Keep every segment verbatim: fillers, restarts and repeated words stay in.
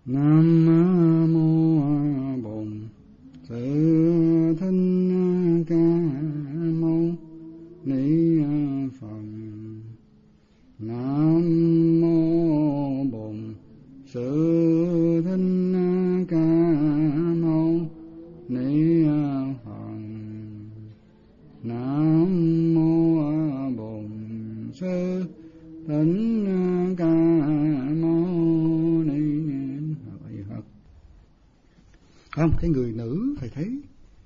Nam mô Bổn Sư Thích Ca Mâu Ni Phật. Nam mô Bổn Sư Thích Ca Mâu Ni Phật. Nam mô Bổn Sư Thích Ca Mâu Ni Phật. Không, cái người nữ thầy thấy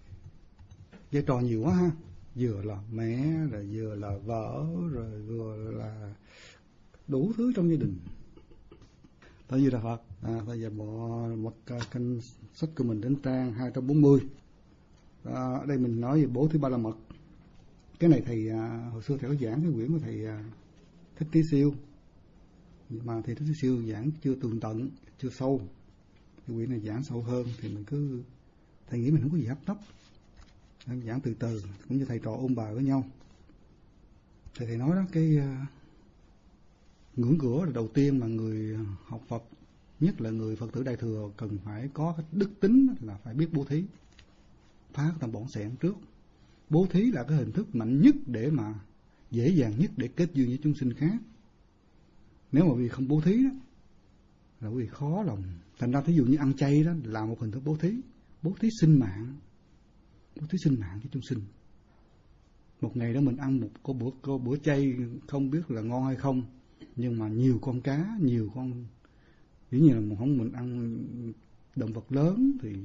vai trò nhiều quá ha, vừa là mẹ rồi vừa là vợ rồi vừa là đủ thứ trong gia đình. Tại vì là Phật à, bây giờ bộ một kênh sách của mình đến trang hai trăm bốn mươi. À, ở đây mình nói về bố thứ ba la mật. Cái này thầy à, hồi xưa thầy có giảng cái quyển của thầy à, Thích Tí Siêu, nhưng mà thầy Thích Tí Siêu giảng chưa tường tận, chưa sâu. Cái quyển này giảng sâu hơn thì mình cứ thầy nghĩ mình không có gì hấp tấp, giảng từ từ cũng như thầy trò ôn bài với nhau. Thầy thầy nói đó, cái uh, ngưỡng cửa là đầu tiên mà người học Phật, nhất là người Phật tử Đại Thừa, cần phải có cái đức tính là phải biết bố thí, phá tâm bổn sẹn trước. Bố thí là cái hình thức mạnh nhất để mà dễ dàng nhất để kết duyên với chúng sinh khác. Nếu mà vì không bố thí đó là vì khó lòng. Thành ra thí dụ như ăn chay đó là một hình thức bố thí, bố thí sinh mạng, bố thí sinh mạng cho chúng sinh. Một ngày đó mình ăn một có bữa có bữa chay không biết là ngon hay không, nhưng mà nhiều con cá, nhiều con, dĩ nhiên là mình không mình ăn động vật lớn thì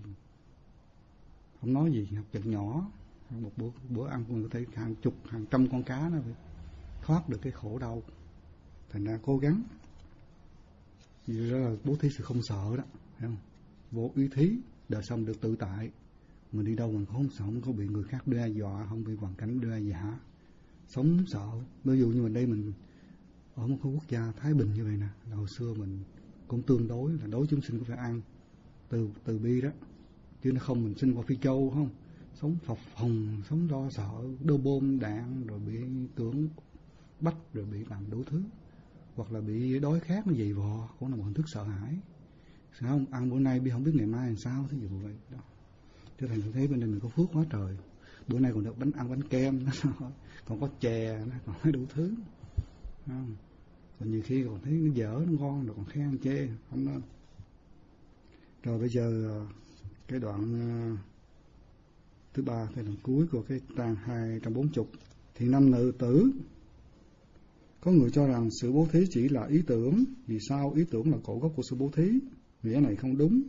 không nói gì, học vật nhỏ, một bữa bữa ăn mình có thể hàng chục hàng trăm con cá nó phải thoát được cái khổ đau. Thành ra cố gắng. Vì đó là bố thí sự không sợ đó, thấy không? Vô uy thí, đời sống được tự tại. Mình đi đâu mình không sợ, không có bị người khác đe dọa, không bị hoàn cảnh đe dọa. Sống sợ. Ví dụ như mình đây mình ở một cái quốc gia thái bình như vậy nè, là hồi xưa mình cũng tương đối là đối chúng sinh cũng phải ăn từ từ bi đó, chứ nó không mình sinh qua Phi Châu không, sống phập phồng, sống lo sợ, đô bom đạn rồi bị cưỡng bắt rồi bị làm đủ thứ, hoặc là bị đói khát nó dày vò, cũng là một hình thức sợ hãi. Sao không ăn bữa nay biết không biết ngày mai làm sao, thí dụ vậy đó. Cho thành thấy bên đây mình có phước quá trời, bữa nay còn được bánh ăn bánh kem còn có chè, còn có đủ thứ không? Còn nhiều khi còn thấy nó dở nó ngon rồi còn khen chê không nên. Rồi bây giờ cái đoạn thứ ba, cái đoạn cuối của cái trang hai trăm bốn mươi. Thì năm nữ tử, có người cho rằng sự bố thí chỉ là ý tưởng. Vì sao ý tưởng là cội gốc của sự bố thí? Nghĩa này không đúng.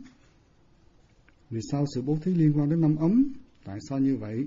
Vì sao sự bố thí liên quan đến năm ấm? Tại sao như vậy?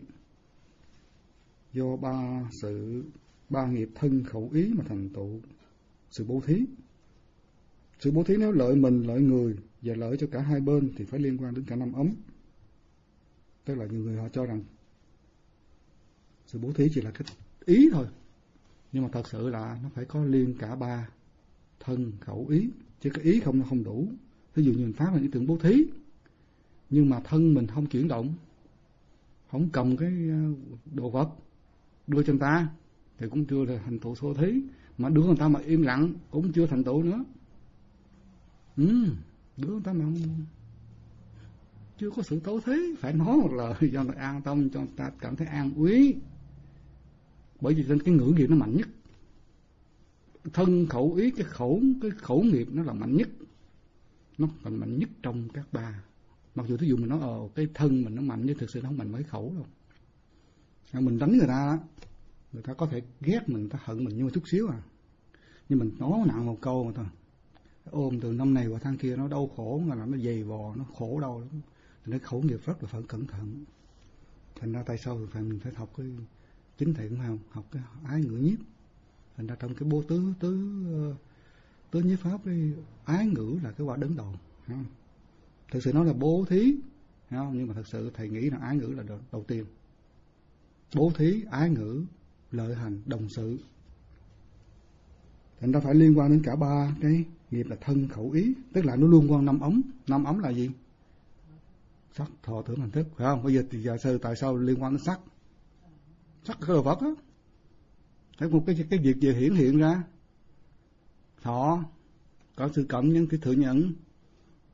Do ba sự ba nghiệp thân khẩu ý mà thành tựu sự bố thí. Sự bố thí nếu lợi mình, lợi người và lợi cho cả hai bên thì phải liên quan đến cả năm ấm. Tức là nhiều người họ cho rằng sự bố thí chỉ là cái ý thôi, nhưng mà thật sự là nó phải có liên cả ba thân khẩu ý, chứ cái ý không nó không đủ. Ví dụ như mình phát là ý tưởng bố thí, nhưng mà thân mình không chuyển động, không cầm cái đồ vật đưa cho người ta thì cũng chưa là thành tựu bố thí. Mà đưa người ta mà im lặng cũng chưa thành tựu nữa. Ừ, đưa người ta mà không, chưa có sự bố thí. Phải nói một lời cho người ta an tâm, cho người ta cảm thấy an úy. Bởi vì cái ngữ nghiệp nó mạnh nhất, thân khẩu ý, cái khẩu cái khẩu nghiệp nó là mạnh nhất, nó còn mạnh nhất trong các ba. Mặc dù thí dụ mình nói ờ cái thân mình nó mạnh, nhưng thực sự nó không mạnh với khẩu đâu. Mình đánh người ta, người ta có thể ghét mình, người ta hận mình nhưng mà chút xíu à, nhưng mình nói nặng một câu mà thôi, ôm từ năm này qua tháng kia nó đau khổ, là nó dày vò, nó khổ đau lắm. Thì nó khẩu nghiệp rất là phải cẩn thận. Thành ra tại sao phải mình phải học cái chính thầy cũng không học cái ái ngữ nhiếp. Thành ra trong cái bố tứ tứ tứ nhiếp pháp, cái ái ngữ là cái quả đứng đầu. Thực sự nó là bố thí, không? Nhưng mà thật sự thầy nghĩ là ái ngữ là đầu tiên. Bố thí, ái ngữ, lợi hành, đồng sự. Thành ra phải liên quan đến cả ba cái nghiệp là thân khẩu ý, tức là nó liên quan năm ấm. Năm ấm là gì? Sắc, thọ, tưởng, hành, thức, phải không? Bây giờ thì giả sử tại sao liên quan đến sắc? Sắc là cái đồ vật á. Thấy một cái cái việc gì hiển hiện ra? Thọ có sự cảm nhận, cái thừa nhận.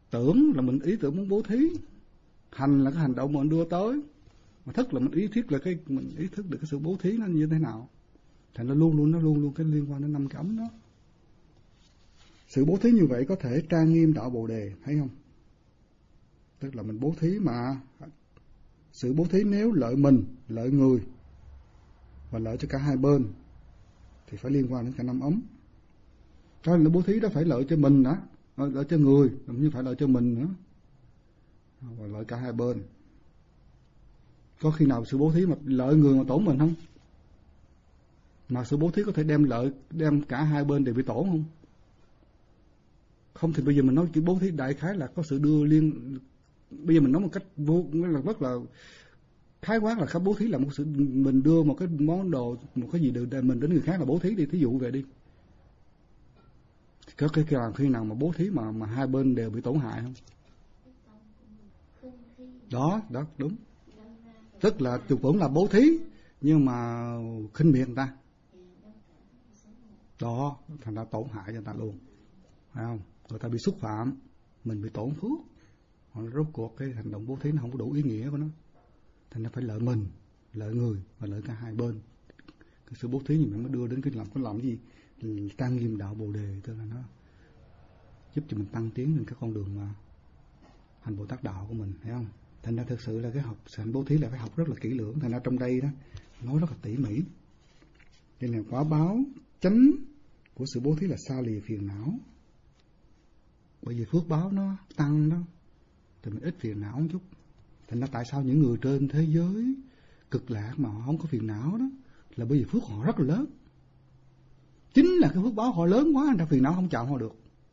Tưởng là mình ý tưởng muốn bố thí, hành là cái hành động mà mình đưa tới, mà thức là mình ý thức là cái mình ý thức được cái sự bố thí nó như thế nào. Thành nó luôn luôn nó luôn luôn cái liên quan đến năm cái ấm đó. Sự bố thí như vậy có thể trang nghiêm đạo Bồ đề, thấy không? Tức là mình bố thí mà sự bố thí nếu lợi mình, lợi người và lợi cho cả hai bên thì phải liên quan đến cả năm ấm. Cái là bố thí đó phải lợi cho mình đó, lợi cho người, cũng như phải lợi cho mình nữa, và lợi cả hai bên. Có khi nào sự bố thí mà lợi người mà tổn mình không? Mà sự bố thí có thể đem lợi, đem cả hai bên đều bị tổn không? Không thì bây giờ mình nói cái bố thí đại khái là có sự đưa liên. Bây giờ mình nói một cách vô là rất là khái quát là bố thí là một sự mình đưa một cái món đồ, một cái gì để mình đến người khác là bố thí đi. Thí dụ về đi, có cái làm khi nào mà bố thí mà mà hai bên đều bị tổn hại không? Đó, đó đúng. Tức là chụp vẫn là bố thí nhưng mà khinh miệt người ta. Đó, thành ra tổn hại cho người ta luôn. Phải không? Người ta bị xúc phạm, mình bị tổn phước. Hoặc rốt cuộc cái hành động bố thí nó không có đủ ý nghĩa của nó. Thành ra phải lợi mình, lợi người và lợi cả hai bên. Cái sự bố thí như vậy mới đưa đến cái làm cái làm gì? Trang nghiêm đạo Bồ đề, tức là nó giúp cho mình tăng tiến lên các con đường mà hành Bồ Tát đạo của mình, thấy không? Thành ra thực sự là cái học hành bố thí là phải học rất là kỹ lưỡng. Thành ra trong đây đó nói rất là tỉ mỉ. Cho nên quả báo chánh của sự bố thí là xa lìa phiền não. Bởi vì phước báo nó tăng đó thì mình ít phiền não một chút. Thành ra tại sao những người trên thế giới cực lạc mà họ không có phiền não đó là bởi vì phước họ rất là lớn. Chính là cái phước báo họ lớn quá, thành ra phiền não không chạm họ được.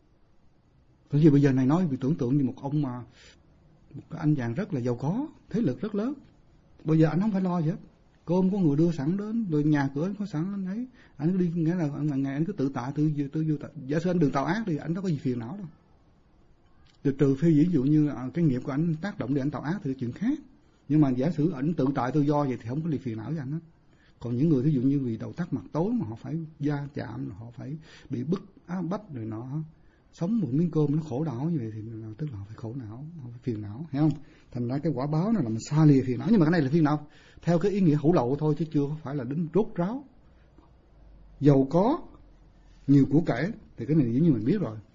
Bởi vì bây giờ này nói vì tưởng tượng như một ông mà một cái anh chàng rất là giàu có, thế lực rất lớn. Bây giờ anh không phải lo gì hết, cơm có người đưa sẵn đến, rồi nhà cửa anh có sẵn anh ấy, anh cứ đi, nghĩa là ngày anh cứ tự tại tự tự tự giả sử anh đừng tạo ác thì anh đâu có gì phiền não đâu. Trừ, trừ phi ví dụ như cái nghiệp của anh tác động để anh tạo ác thì chuyện khác. Nhưng mà giả sử anh tự tại tự do vậy thì không có gì phiền não với anh hết. Còn những người ví dụ như vì đầu tắt mặt tối mà họ phải va chạm, họ phải bị bức áp bách rồi nọ, sống một miếng cơm nó khổ đau như vậy thì tức là họ phải khổ não, họ phải phiền não, thấy không? Thành ra cái quả báo nó làm xa lìa phiền não, nhưng mà cái này là phiền não theo cái ý nghĩa hữu lậu thôi chứ chưa phải là đến rốt ráo. Giàu có nhiều của cải thì cái này dĩ nhiên mình biết rồi.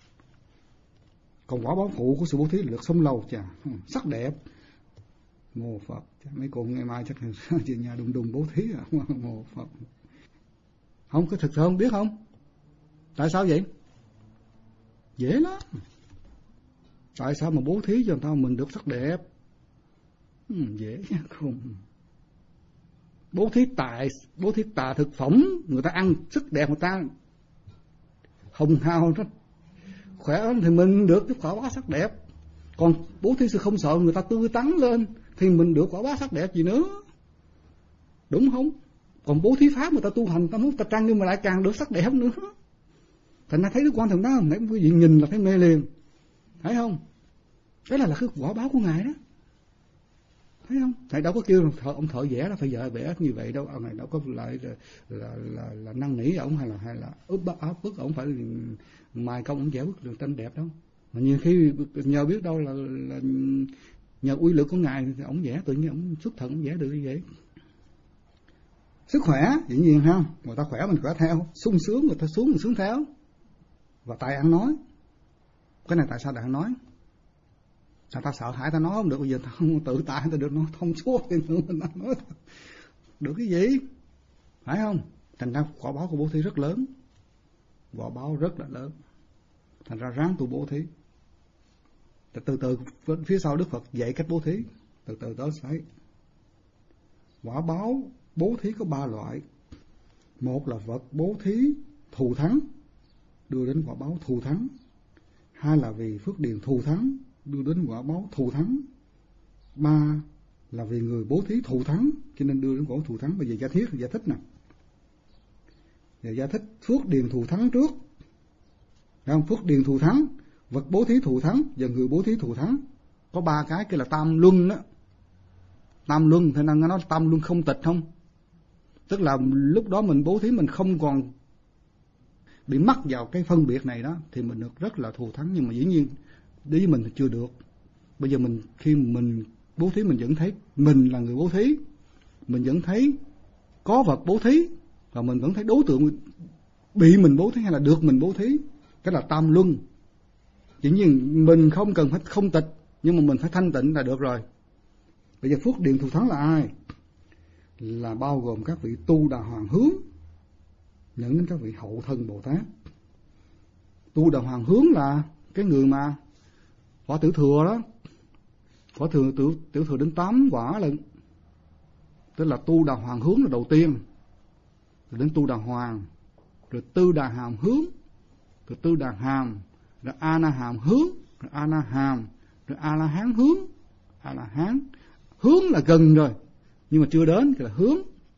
Còn quả báo phụ của sự bố thí là được sống lâu, chà, sắc đẹp. Mô Phật, mấy cô ngày mai chắc là chị nhà đùng đùng bố thí à, mô Phật. Không, có thực sự không biết không? Tại sao vậy? Dễ lắm. Tại sao mà bố thí cho người ta mình được sắc đẹp? Ừ, dễ không? Bố thí tài, bố thí tà thực phẩm, người ta ăn sức đẹp, người ta hồng hào đó, khỏe lắm thì mình được cái quả báo sắc đẹp. Còn bố thí sự không sợ người ta tươi tắn lên thì mình được quả báo sắc đẹp gì nữa, đúng không? Còn bố thí pháp người ta tu hành, ta muốn ta trang nhưng mà lại càng được sắc đẹp nữa. Thành ra thấy cái quan trọng đó, mấy quý vị nhìn là thấy mê liền, thấy không? Cái là là cái quả báo của ngài đó, thấy không? Thầy đâu có kêu thợ, ông thợ vẽ là phải vẽ vẽ như vậy đâu, ông này đâu có lại là là là, là năn nỉ ông hay là hay là ướp bắt áp bức ông phải mài công ông vẽ bức được tranh đẹp đâu. Mà nhiều khi nhờ biết đâu là, là nhờ uy lực của ngài thì ông vẽ tự nhiên ông xuất thần ông vẽ được như vậy. Sức khỏe dĩ nhiên ha, người ta khỏe mình khỏe theo, sung sướng người ta xuống mình sướng theo. Và tài ăn nói, cái này tại sao đại ăn nói? Tại ta sợ hãi ta nói không được, bây giờ ta không tự tại ta được nói thông suốt thì nữa mình nói được cái gì, phải không? Thành ra quả báo của bố thí rất lớn, quả báo rất là lớn. Thành ra ráng tu bố thí. Từ từ phía sau Đức Phật dạy cách bố thí, từ từ đó thấy. Quả báo bố thí có ba loại. Một là vật bố thí thù thắng, đưa đến quả báo thù thắng. Hai là vì phước điền thù thắng, đưa đến quả báo thù thắng. Ba là vì người bố thí thù thắng, cho nên đưa đến quả thù thắng. Bây giờ giải thiết giải thích nè. Giờ giải thích phước điền thù thắng trước. Thấy không? Phước điền thù thắng, vật bố thí thù thắng và người bố thí thù thắng. Có ba cái kia là tam luân đó. Tam luân, thế nên nó tam luân không tịch không? Tức là lúc đó mình bố thí mình không còn bị mắc vào cái phân biệt này đó thì mình được rất là thù thắng. Nhưng mà dĩ nhiên đối với mình thì chưa được. Bây giờ mình khi mình bố thí, mình vẫn thấy mình là người bố thí, mình vẫn thấy có vật bố thí, và mình vẫn thấy đối tượng bị mình bố thí hay là được mình bố thí. Cái là tam luân. Chỉ nhiên mình không cần phải không tịch, nhưng mà mình phải thanh tịnh là được rồi. Bây giờ Phước Điền Thù Thắng là ai? Là bao gồm các vị tu đà hoàng hướng, dẫn đến các vị hậu thân Bồ Tát. Tu đà hoàng hướng là cái người mà quả tiểu thừa đó, quả thừa tiểu, tiểu thừa đến tám quả lận, tức là tu đà hoàng hướng là đầu tiên, rồi đến tu đà hoàng, rồi tư đà hàm hướng, rồi tư đà hàm, rồi a na hàm hướng, rồi a na hàm, rồi a la hán hướng. A la hán hướng là gần rồi, nhưng mà chưa đến, thì là hướng.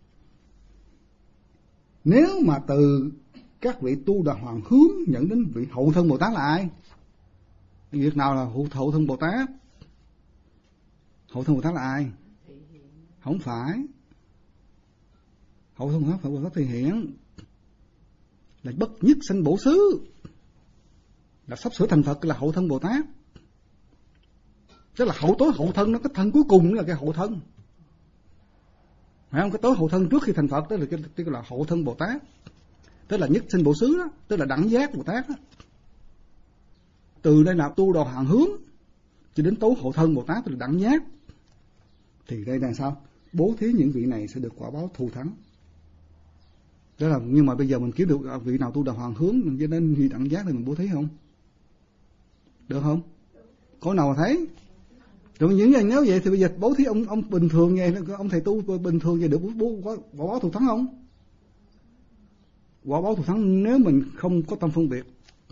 Nếu mà từ các vị tu đà hoàng hướng dẫn đến vị hậu thân Bồ Tát là ai? Việc nào là hậu, hậu thân Bồ Tát? Hậu thân Bồ Tát là ai? Không phải. Hậu thân Bồ Tát phải Bồ Tát Thị Hiện, là bất nhất sanh bổ xứ, là sắp sửa thành Phật, là hậu thân Bồ Tát. Tức là hậu tối hậu thân, nó cái thân cuối cùng là cái hậu thân, phải không? Cái tối hậu thân trước khi thành Phật, tức là cái, tức là hậu thân Bồ Tát, tức là nhất sinh bổ xứ đó, tức là đẳng giác Bồ Tát đó. Từ đây là tu đà hoàng hướng cho đến tối hậu thân Bồ Tát, tức là đẳng giác. Thì đây là sao? Bố thí những vị này sẽ được quả báo thù thắng. Đó là, nhưng mà bây giờ mình kiếm được vị nào tu đà hoàng hướng cho nên vị đẳng giác thì mình bố thí không? Được không? Có nào mà thấy? Rồi những người nếu vậy thì bây giờ bố thí ông ông bình thường vậy, ông thầy tu bình thường vậy được bố quả báo thù thắng không? Quả báo thù thắng nếu mình không có tâm phân biệt.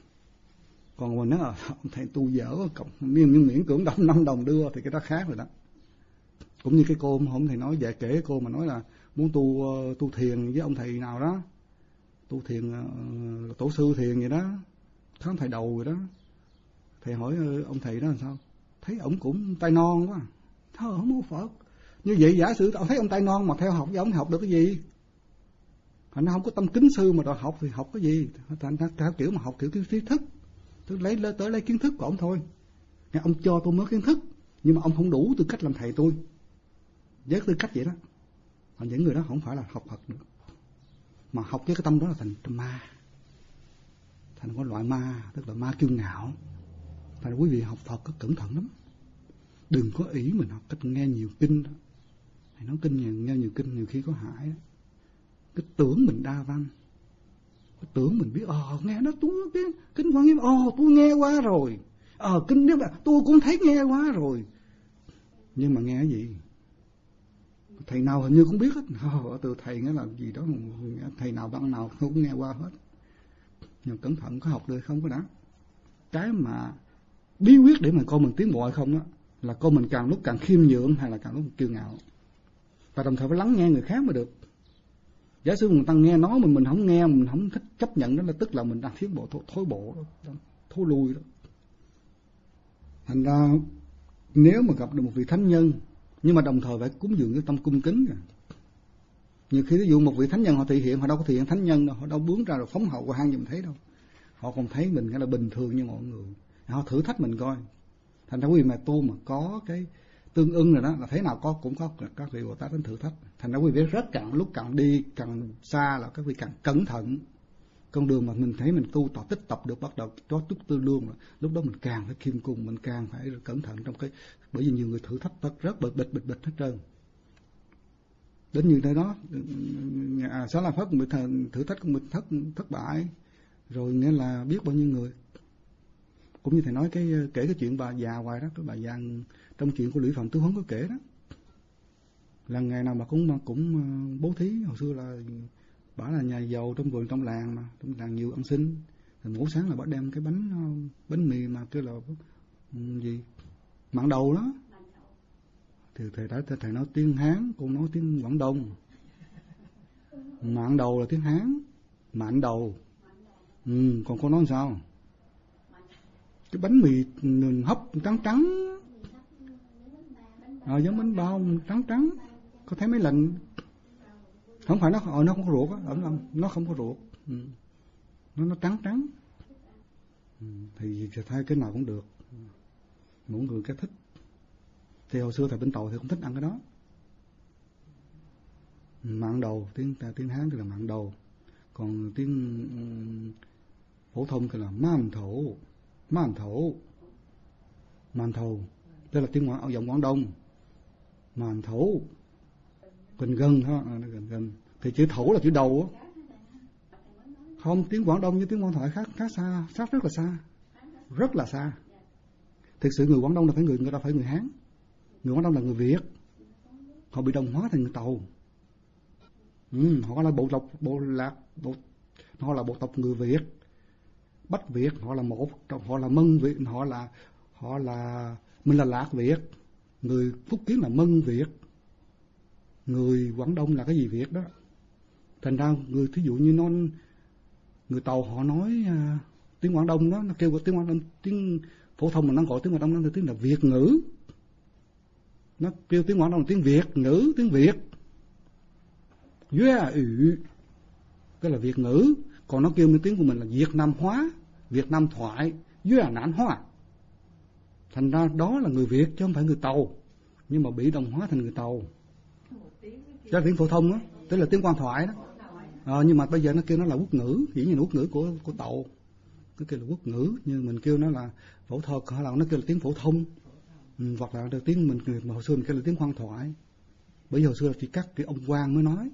Còn mình nói là ông thầy tu dở cộng miễn miễn cưỡng đồng năm đồng đưa thì cái đó khác rồi đó. Cũng như cái cô hôm thầy nói về kể cái cô mà nói là muốn tu tu thiền với ông thầy nào đó, tu thiền uh, tổ sư thiền vậy đó, thấy ông thầy đầu rồi đó. Thầy hỏi ông thầy đó làm sao? Thấy ổng cũng tay non quá, thôi không có Phật. Như vậy giả sử tao thấy ông tay non mà theo học với ông học được cái gì? Thành nó không có tâm kính sư mà đòi học thì học cái gì? Thành theo kiểu mà học kiểu trí thức, tôi lấy tới lấy kiến thức của ông thôi. Nghe ông cho tôi mới kiến thức, nhưng mà ông không đủ tư cách làm thầy tôi. Với tư cách vậy đó, còn những người đó không phải là học Phật nữa, mà học với cái tâm đó là thành ma, thành có loại ma, tức là ma kiêu ngạo. Thành quý vị học Phật có cẩn thận lắm, đừng có ý mình học cách nghe nhiều kinh đó. Thầy nói kinh nhiều, nghe nhiều kinh nhiều khi có hại đó. Cái tưởng mình đa văn, cái tưởng mình biết ờ nghe nó tôi cái kinh Quan Nghiêm, ờ tôi nghe qua rồi, ờ kinh nếu mà tôi cũng thấy nghe qua rồi, nhưng mà nghe cái gì? Thầy nào hình như cũng biết hết. Ờ, từ thầy nghĩa là gì đó, thầy nào băng nào không nghe qua hết. Nhưng cẩn thận có học được không có đã. Cái mà bí quyết để mà con mình tiến bộ hay không đó là con mình càng lúc càng khiêm nhượng hay là càng lúc kiêu ngạo, và đồng thời phải lắng nghe người khác mới được. Giả sử người ta nghe nói mình mình không nghe, mình không thích chấp nhận đó là tức là mình đang tiến bộ thối, thối bộ đó, thối lui đó. Thành ra nếu mà gặp được một vị thánh nhân, nhưng mà đồng thời phải cúng dường cái tâm cung kính kìa. Nhiều khi ví dụ một vị thánh nhân họ thị hiện, họ đâu có thị hiện thánh nhân đâu, họ đâu bướng ra rồi phóng hậu qua hang gì mình thấy đâu. Họ còn thấy mình nghĩa là bình thường như mọi người, họ thử thách mình coi. Thành ra quý vị mà tu mà có cái tương ưng rồi đó là thế nào có cũng có các vị Bồ Tát đến thử thách. Thành ra quý vị rất càng lúc càng đi càng xa là các vị càng cẩn thận. Con đường mà mình thấy mình tu tập tích tập được bắt đầu cho túc tư lương rồi, lúc đó mình càng phải khiêm cung, mình càng phải cẩn thận trong cái, bởi vì nhiều người thử thách tất rất bịch bịch bịch bịch hết trơn. Đến như thế đó, à, Xá La Phất thử thách của mình thất thất bại, rồi nghĩa là biết bao nhiêu người. Cũng như thầy nói cái kể cái chuyện bà già hoài đó, cái bà già trong chuyện của Lũy Phạm Tứ Huấn có kể đó, là ngày nào mà cũng mà cũng bố thí. Hồi xưa là bà là nhà giàu trong vườn trong làng mà, trong làng nhiều ăn xin, thì mỗi sáng là bà đem cái bánh bánh mì mà kêu là gì mặn đầu đó, thì thầy đã thầy nói tiếng Hán, cô nói tiếng Quảng Đông. Mặn đầu là tiếng Hán, mặn đầu. Ừ, còn cô nói sao? Cái bánh mì hấp trắng trắng, à, giống bánh bao trắng trắng, có thấy mấy lần. Không phải nó ờ, nó không có ruột á, nó không có ruột, ừ. nó nó trắng trắng, ừ. Thì thay cái nào cũng được. mỗi người cái thích. Thì hồi xưa thầy bên Tàu thì không thích ăn cái đó. Mặn đầu, tiếng tiếng Hán thì là mặn đầu, còn tiếng phổ thông thì là man thổ, man thổ, man thầu. Đây là tiếng ở giọng Quảng Đông. Man thổ, gần gần ha, gần gần. Thì chữ thổ là chữ đầu á. Không, tiếng Quảng Đông với tiếng Quảng Thoại khác, khác xa, khác rất là xa, rất là xa. Thực sự người Quảng Đông là phải người, người ta phải người Hán. Người Quảng Đông là người Việt. Họ bị đồng hóa thành người Tàu. Ừ, họ là bộ tộc, bộ lạc, bộ, họ là bộ tộc người Việt, Bách Việt, họ là một, họ là Mân Việt, họ là, họ là, mình là Lạc Việt, người Phúc Kiến là Mân Việt, người Quảng Đông là cái gì Việt đó. Thành ra người thí dụ như nó, người Tàu họ nói uh, tiếng Quảng Đông đó, nó kêu tiếng Quảng Đông, tiếng phổ thông mà nó gọi tiếng Quảng Đông nó là tiếng là Việt ngữ. Nó kêu tiếng Quảng Đông là tiếng Việt ngữ, tiếng Việt. Yeah, ừ. Cái là Việt ngữ. Còn nó kêu tiếng của mình là Việt Nam hóa, Việt Nam thoại, yeah, nạn hóa. Thành ra đó là người Việt chứ không phải người Tàu, nhưng mà bị đồng hóa thành người Tàu. Đó là tiếng phổ thông đó, tức là tiếng quan thoại đó. À, nhưng mà bây giờ nó kêu nó là quốc ngữ, dĩ nhiên là quốc ngữ của của Tàu. Nó kêu là quốc ngữ, nhưng mình kêu nó là phổ thông, hoặc là nó kêu là tiếng phổ thông, ừ, hoặc là tiếng mình mà hồi xưa mình kêu là tiếng quan thoại. Bởi vì hồi xưa chỉ các cái ông quan mới nói.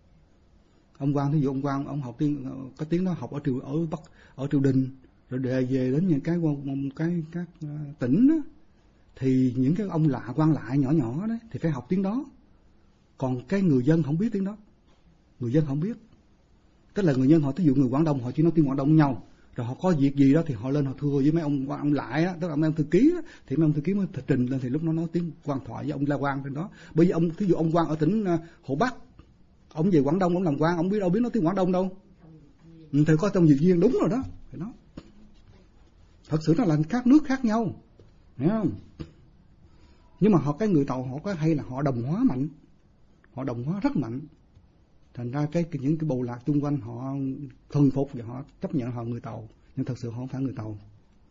Ông quan, thí dụ ông quan, ông học tiếng, cái tiếng đó học ở triều, ở Bắc, ở triều đình, rồi đề về đến những cái cái các tỉnh đó, thì những cái ông lạ quan lại nhỏ nhỏ đấy thì phải học tiếng đó. Còn cái người dân không biết tiếng đó, người dân không biết. Tức là người dân họ, thí dụ người Quảng Đông họ chỉ nói tiếng Quảng Đông với nhau, rồi họ có việc gì đó thì họ lên họ thưa với mấy ông ông lại á, tức là mấy ông thư ký á, thì mấy ông thư ký mới trình lên, thì lúc nó nói tiếng quan thoại với ông la quan trên đó. Bởi vì ông, thí dụ ông quan ở tỉnh Hồ Bắc, ông về Quảng Đông ông làm quan, ông biết đâu biết nói tiếng Quảng Đông đâu. Ừ, thì có trong việc viên đúng rồi đó, phải nói. Thật sự nó là các nước khác nhau, hiểu không? Nhưng mà họ, cái người Tàu họ có hay là họ đồng hóa mạnh, họ đồng hóa rất mạnh. Thành ra cái những cái bộ lạc xung quanh họ thuần phục và họ chấp nhận họ người Tàu, nhưng thật sự họ không phải người Tàu.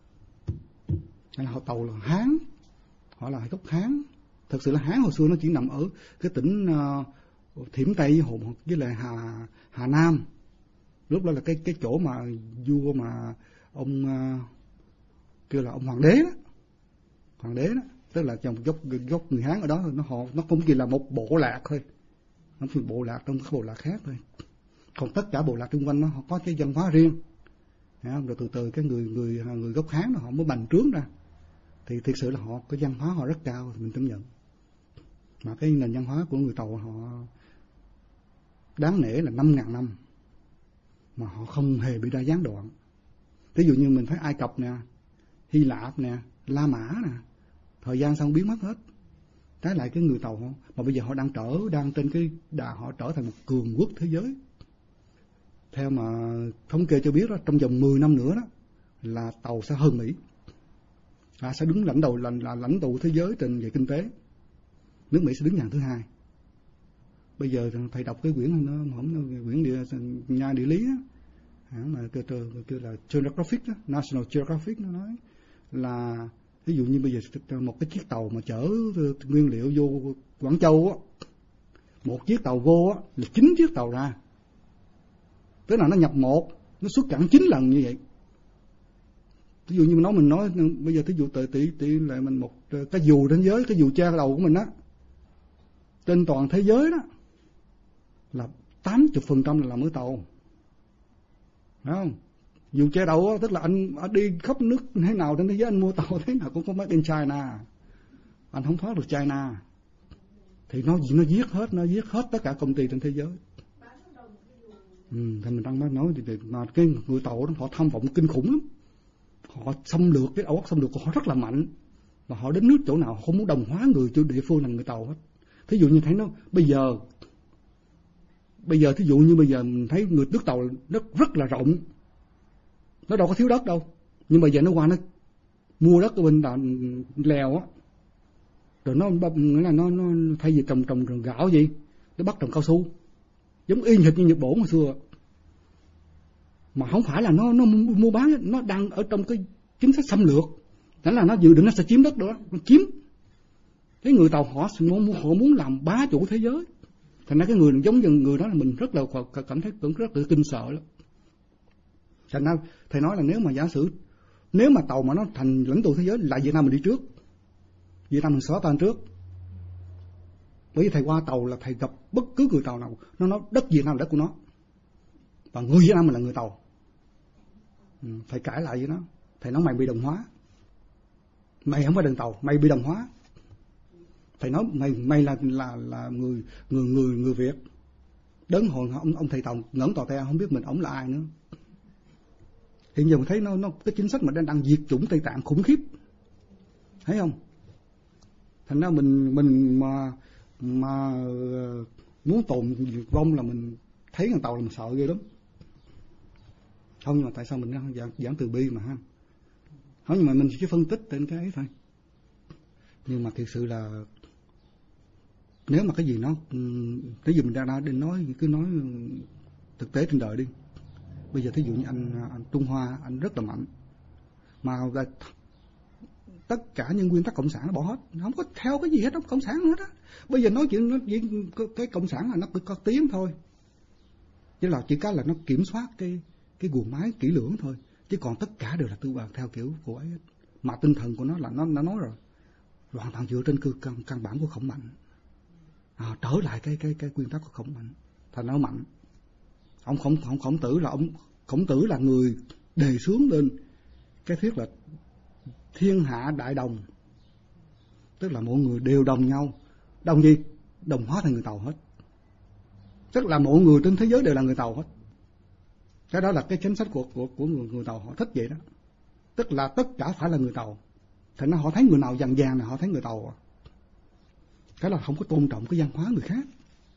Hay là họ Tàu là Hán, họ là gốc Hán. Thật sự là Hán hồi xưa nó chỉ nằm ở cái tỉnh uh, Thiểm Tây với, với lại Hà Hà Nam. Lúc đó là cái cái chỗ mà vua mà ông uh, kêu là ông hoàng đế đó, hoàng đế đó, tức là trong gốc gốc người Hán ở đó, nó họ nó cũng chỉ là một bộ lạc thôi, nó phải bộ lạc trong các bộ lạc khác thôi. Còn tất cả bộ lạc xung quanh nó họ có cái văn hóa riêng, rồi từ từ cái người người người gốc Hán họ mới bành trướng ra, thì thực sự là họ cái văn hóa họ rất cao, thì mình chấp nhận. Mà cái nền văn hóa của người Tàu họ đáng nể là năm ngàn năm mà họ không hề bị đa gián đoạn. Ví dụ như mình thấy Ai Cập nè, Hy Lạp nè, La Mã nè, thời gian xong biến mất hết. Trái lại cái người Tàu họ, mà bây giờ họ đang trở, đang trên cái đà họ trở thành một cường quốc thế giới. Theo mà thống kê cho biết đó, trong vòng mười năm nữa đó là Tàu sẽ hơn Mỹ, à, sẽ đứng lãnh đầu là, là lãnh tụ thế giới trên về kinh tế. Nước Mỹ sẽ đứng hàng thứ hai. Bây giờ thầy đọc cái quyển nó không quyển địa nhà địa lý á, hãng mà kêu, kêu là Geographic đó, National Geographic, nó nói là ví dụ như bây giờ một cái chiếc tàu mà chở nguyên liệu vô Quảng Châu á, một chiếc tàu vô á là chín chiếc tàu ra, tức là nó nhập một, nó xuất cảng chín lần như vậy. Ví dụ như mình nói mình nói bây giờ thí dụ tỷ tỷ tỷ lại mình một cái dù trên giới, cái dù che đầu của mình á, trên toàn thế giới đó là tám mươi phần trăm là làm ở Tàu, phải không? Dù che đầu á, tức là anh đi khắp nước thế nào trên thế giới, anh mua tàu thế nào cũng có made in China, anh không thoát được China, thì nó nó giết hết, nó giết hết tất cả công ty trên thế giới. Ừ, thì mình đang nói thì mà cái người Tàu đó họ tham vọng kinh khủng lắm, họ xâm lược, cái óc xâm lược của họ rất là mạnh, và họ đến nước chỗ nào họ không muốn đồng hóa người chỗ địa phương là người Tàu hết. Thí dụ như thấy nó bây giờ bây giờ thí dụ như bây giờ mình thấy người nước Tàu rất rất là rộng, nó đâu có thiếu đất đâu, nhưng mà giờ nó qua nó mua đất ở bên đà lèo á, rồi nó nghĩa là nó nó thay vì trồng trồng trồng gạo gì, nó bắt trồng cao su, giống y hệt như Nhật Bản hồi xưa, mà không phải là nó nó mua bán, nó đang ở trong cái chính sách xâm lược, Thế là nó dự định nó sẽ chiếm đất đó, nó chiếm. Cái người Tàu họ muốn họ muốn làm bá chủ thế giới. Thành ra cái người giống như người đó là mình rất là cảm thấy cũng rất là kinh sợ lắm. Thành ra thầy nói là nếu mà giả sử nếu mà Tàu mà nó thành lãnh tụ thế giới là Việt Nam mình đi trước, Việt Nam mình xóa tan trước. Bởi vì thầy qua Tàu là thầy gặp bất cứ người Tàu nào nó nói đất Việt Nam là đất của nó và người Việt Nam mình là người Tàu. Ừ, thầy cãi lại với nó, thầy nói mày bị đồng hóa, mày không phải đường Tàu, mày bị đồng hóa. Thầy nói mày mày là là là người người người người Việt. Đến hồi ông ông thầy Tàu ngẩn tò te không biết mình ổng là ai nữa. Hiện giờ mình thấy nó nó cái chính sách mà đang đang diệt chủng Tây Tạng khủng khiếp, thấy không? Thành ra mình mình mà mà muốn tồn diệt vong là mình thấy thằng Tàu là mình sợ ghê lắm. Không, nhưng mà tại sao mình đang giảng, giảng từ bi mà ha? Không, nhưng mà mình chỉ phân tích trên cái ấy thôi. Nhưng mà thực sự là nếu mà cái gì nó cái gì mình đang đã định nói cứ nói thực tế trên đời đi. Bây giờ thí dụ như anh, anh Trung Hoa anh rất là mạnh mà là tất cả những nguyên tắc cộng sản nó bỏ hết, nó không có theo cái gì hết đó, cộng sản hết á. Bây giờ nói chuyện nó chỉ, cái cộng sản là nó có tiếng thôi, chứ là chỉ cái là nó kiểm soát cái cái guồng máy kỹ lưỡng thôi, chứ còn tất cả đều là tư bản theo kiểu của ấy hết. Mà tinh thần của nó là nó nó nói rồi, hoàn toàn dựa trên cơ căn, căn bản của Khổng Mạnh, à, trở lại cái cái cái nguyên tắc của Khổng Mạnh, thành nó mạnh. Ông khổng khổng khổng tử là ông khổng tử là người đề xướng lên cái thuyết là thiên hạ đại đồng, tức là mọi người đều đồng nhau, đồng gì? Đồng hóa thành người Tàu hết, tức là mọi người trên thế giới đều là người Tàu hết. Cái đó là cái chính sách của của của người người Tàu, họ thích vậy đó, tức là tất cả phải là người Tàu. Thành ra họ thấy người nào vàng vàng là họ thấy người Tàu. Cái là không có tôn trọng cái văn hóa người khác.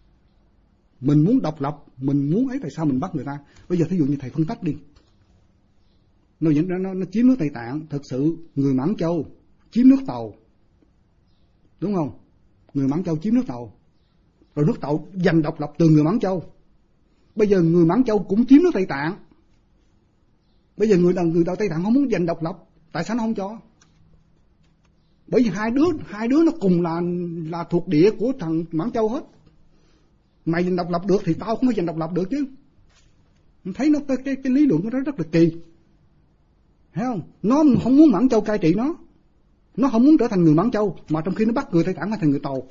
Mình muốn độc lập, mình muốn ấy, tại sao mình bắt người ta? Bây giờ thí dụ như thầy phân tích đi, nó nó nó, nó chiếm nước Tây Tạng, thật sự người Mãn Châu chiếm nước Tàu, đúng không? Người Mãn Châu chiếm nước Tàu, rồi nước Tàu giành độc lập từ người Mãn Châu. Bây giờ người Mãn Châu cũng chiếm nước Tây Tạng. Bây giờ người người Tây Tạng không muốn giành độc lập, tại sao nó không cho? Bởi vì hai đứa hai đứa nó cùng là là thuộc địa của thằng Mãn Châu hết. Mày giành độc lập được thì tao cũng phải giành độc lập được chứ. Mình thấy nó cái cái, cái lý luận của nó rất là kỳ, thấy không? Nó không muốn Mãn Châu cai trị nó, nó không muốn trở thành người Mãn Châu, mà trong khi nó bắt người Tây Tạng thành người Tàu.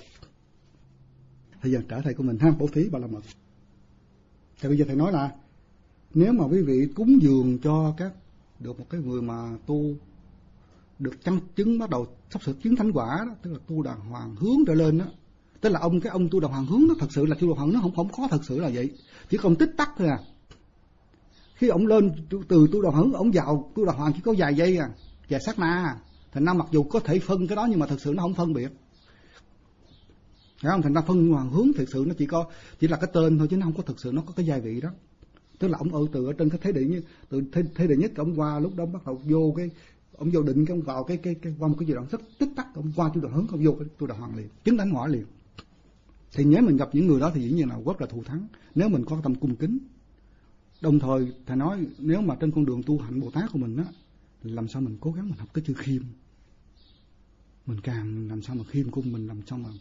Bây giờ trở thầy của mình ha, bố thí Ba La Mật. Thì bây giờ thầy nói là nếu mà quý vị cúng dường cho các được một cái người mà tu được chân chứng bắt đầu sắp sửa chứng thánh quả đó, tức là tu đàng hoàng hướng trở lên đó, tức là ông cái ông tu đàng hoàng hướng nó thật sự là tu đàng hoàng nó không không có thật sự là vậy, chỉ còn tích tắc thôi à. Khi ông lên từ tu đàng hoàng ông vào tu đàng hoàng chỉ có vài giây à, vài sát na à. Thành ra mặc dù có thể phân cái đó nhưng mà thật sự nó không phân biệt, thấy không? Thành ra phân hoàng hướng thực sự nó chỉ có chỉ là cái tên thôi, chứ nó không có thực sự nó có cái gia vị đó. Tức là ông ở từ ở trên cái thế đệ nhất, từ thế, thế đệ nhất ông qua lúc đó bắt đầu vô cái ông vô định cái ông vào cái cái cái qua một cái gì đó rất tích tắc, ông qua tu đàng hướng ông vô cái tu đàng hoàng liền, chứng thánh quả liền. Thì nếu mình gặp những người đó thì dĩ nhiên là rất là thù thắng, nếu mình có tâm cung kính. Đồng thời thầy nói nếu mà trên con đường tu hạnh Bồ Tát của mình á, làm sao mình cố gắng mình học cái chữ khiêm, mình càng làm sao mà khiêm cung, mình làm sao mà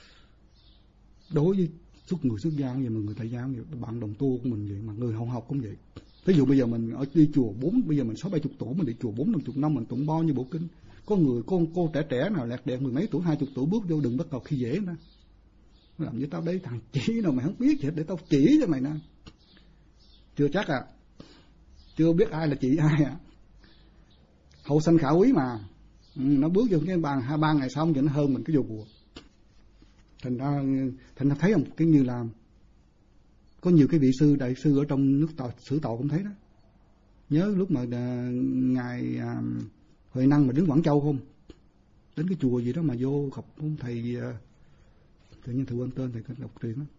đối với xuất người xuất gia vậy mà người tại gia vậy, bạn đồng tu của mình vậy mà người hậu học cũng vậy. Ví dụ bây giờ mình ở đi chùa bốn, bây giờ mình sáu bảy chục tuổi mình đi chùa bốn năm chục năm mình tụng bao nhiêu bộ kinh, có người con cô trẻ trẻ nào lẹt đẹt mười mấy tuổi hai chục tuổi bước vô đừng bắt đầu khi dễ nữa, làm như tao đây thằng chỉ nào mày không biết gì hết để tao chỉ cho mày nè, chưa chắc à, chưa biết ai là chỉ ai à, hậu sanh khả quý mà. Ừ, nó bước vô cái bàn hai ba ngày sau thì nó hơn mình cái vô bùa. Thành ra thành ra thấy không, cái như là có nhiều cái vị sư đại sư ở trong nước tàu sử tàu cũng thấy đó. Nhớ lúc mà à, ngài à, Huệ Năng mà đứng Quảng Châu không, đến cái chùa gì đó mà vô gặp ông thầy à, tự nhiên thầy quên tên thầy cái đọc truyền đó.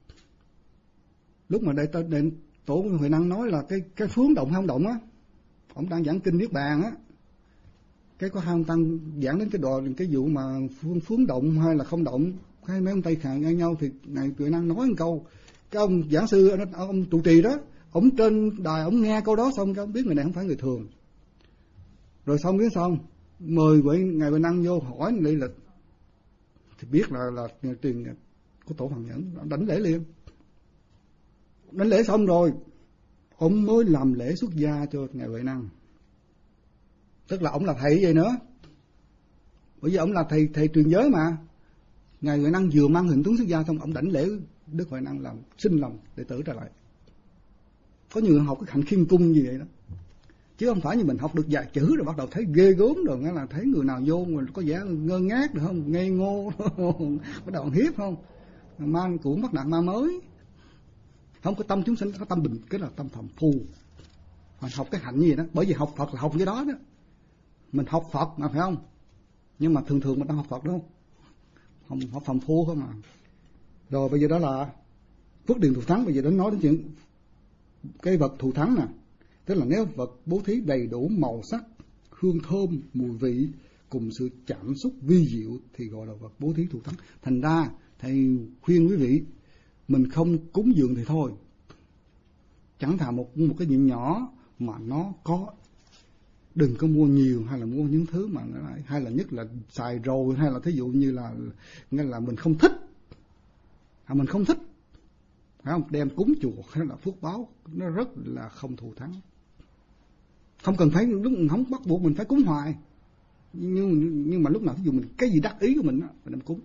Lúc mà đại, đại, đại tổ Huệ Năng nói là cái cái phướng động hay không động á, ông đang giảng kinh Niết Bàn á, cái có hai ông tăng giảng đến cái đoạn cái vụ mà phương phướng động hay là không động, hai mấy ông tây khạng ngang nhau thì ngài Huệ Năng nói một câu, cái ông giảng sư ông, ông trụ trì đó, ông trên đài ông nghe câu đó xong cái ông biết người này không phải người thường, rồi xong cái xong mời vậy ngài Huệ Năng vô hỏi lý lịch thì biết là là tiền của tổ Hoàng Nhẫn, đánh lễ liền. Đánh lễ xong rồi ông mới làm lễ xuất gia cho ngài Huệ Năng, tức là ông là thầy vậy nữa, bởi vì ông là thầy thầy truyền giới mà. Ngài Huệ Năng vừa mang hình tướng xuất gia xong, ông đảnh lễ Đức Huệ Năng làm xin lòng đệ tử trở lại. Có nhiều người học cái hạnh khiêm cung gì vậy đó, chứ không phải như mình học được vài chữ rồi bắt đầu thấy ghê gớm rồi, nghĩa là thấy người nào vô mà có vẻ ngơ ngác được không, ngây ngô bắt đầu hiếp không, ma cũ bắt nạt ma mới. Không có tâm chúng sinh, có tâm bình, cái là tâm phàm phu. Mình học cái hạnh như vậy đó, bởi vì học Phật là học cái đó đó. Mình học Phật mà phải không? Nhưng mà thường thường mình đang học Phật đúng không? Không, học phàm phu không mà. Rồi bây giờ đó là phước điền thù thắng. Bây giờ đến nói đến chuyện cái vật thù thắng nè, tức là nếu vật bố thí đầy đủ màu sắc, hương thơm, mùi vị cùng sự chạm xúc vi diệu thì gọi là vật bố thí thù thắng. Thành ra thầy khuyên quý vị, mình không cúng dường thì thôi, chẳng thà một một cái chuyện nhỏ mà nó có, đừng có mua nhiều hay là mua những thứ mà nó lại, hay là nhất là xài rồi, hay là thí dụ như là nghe là mình không thích, à, mình không thích, phải không? Đem cúng chùa hay là phước báo nó rất là không thù thắng. Không cần phải lúc không bắt buộc mình phải cúng hoài, nhưng nhưng mà lúc nào ví dụ mình cái gì đắc ý của mình á, mình đem cúng.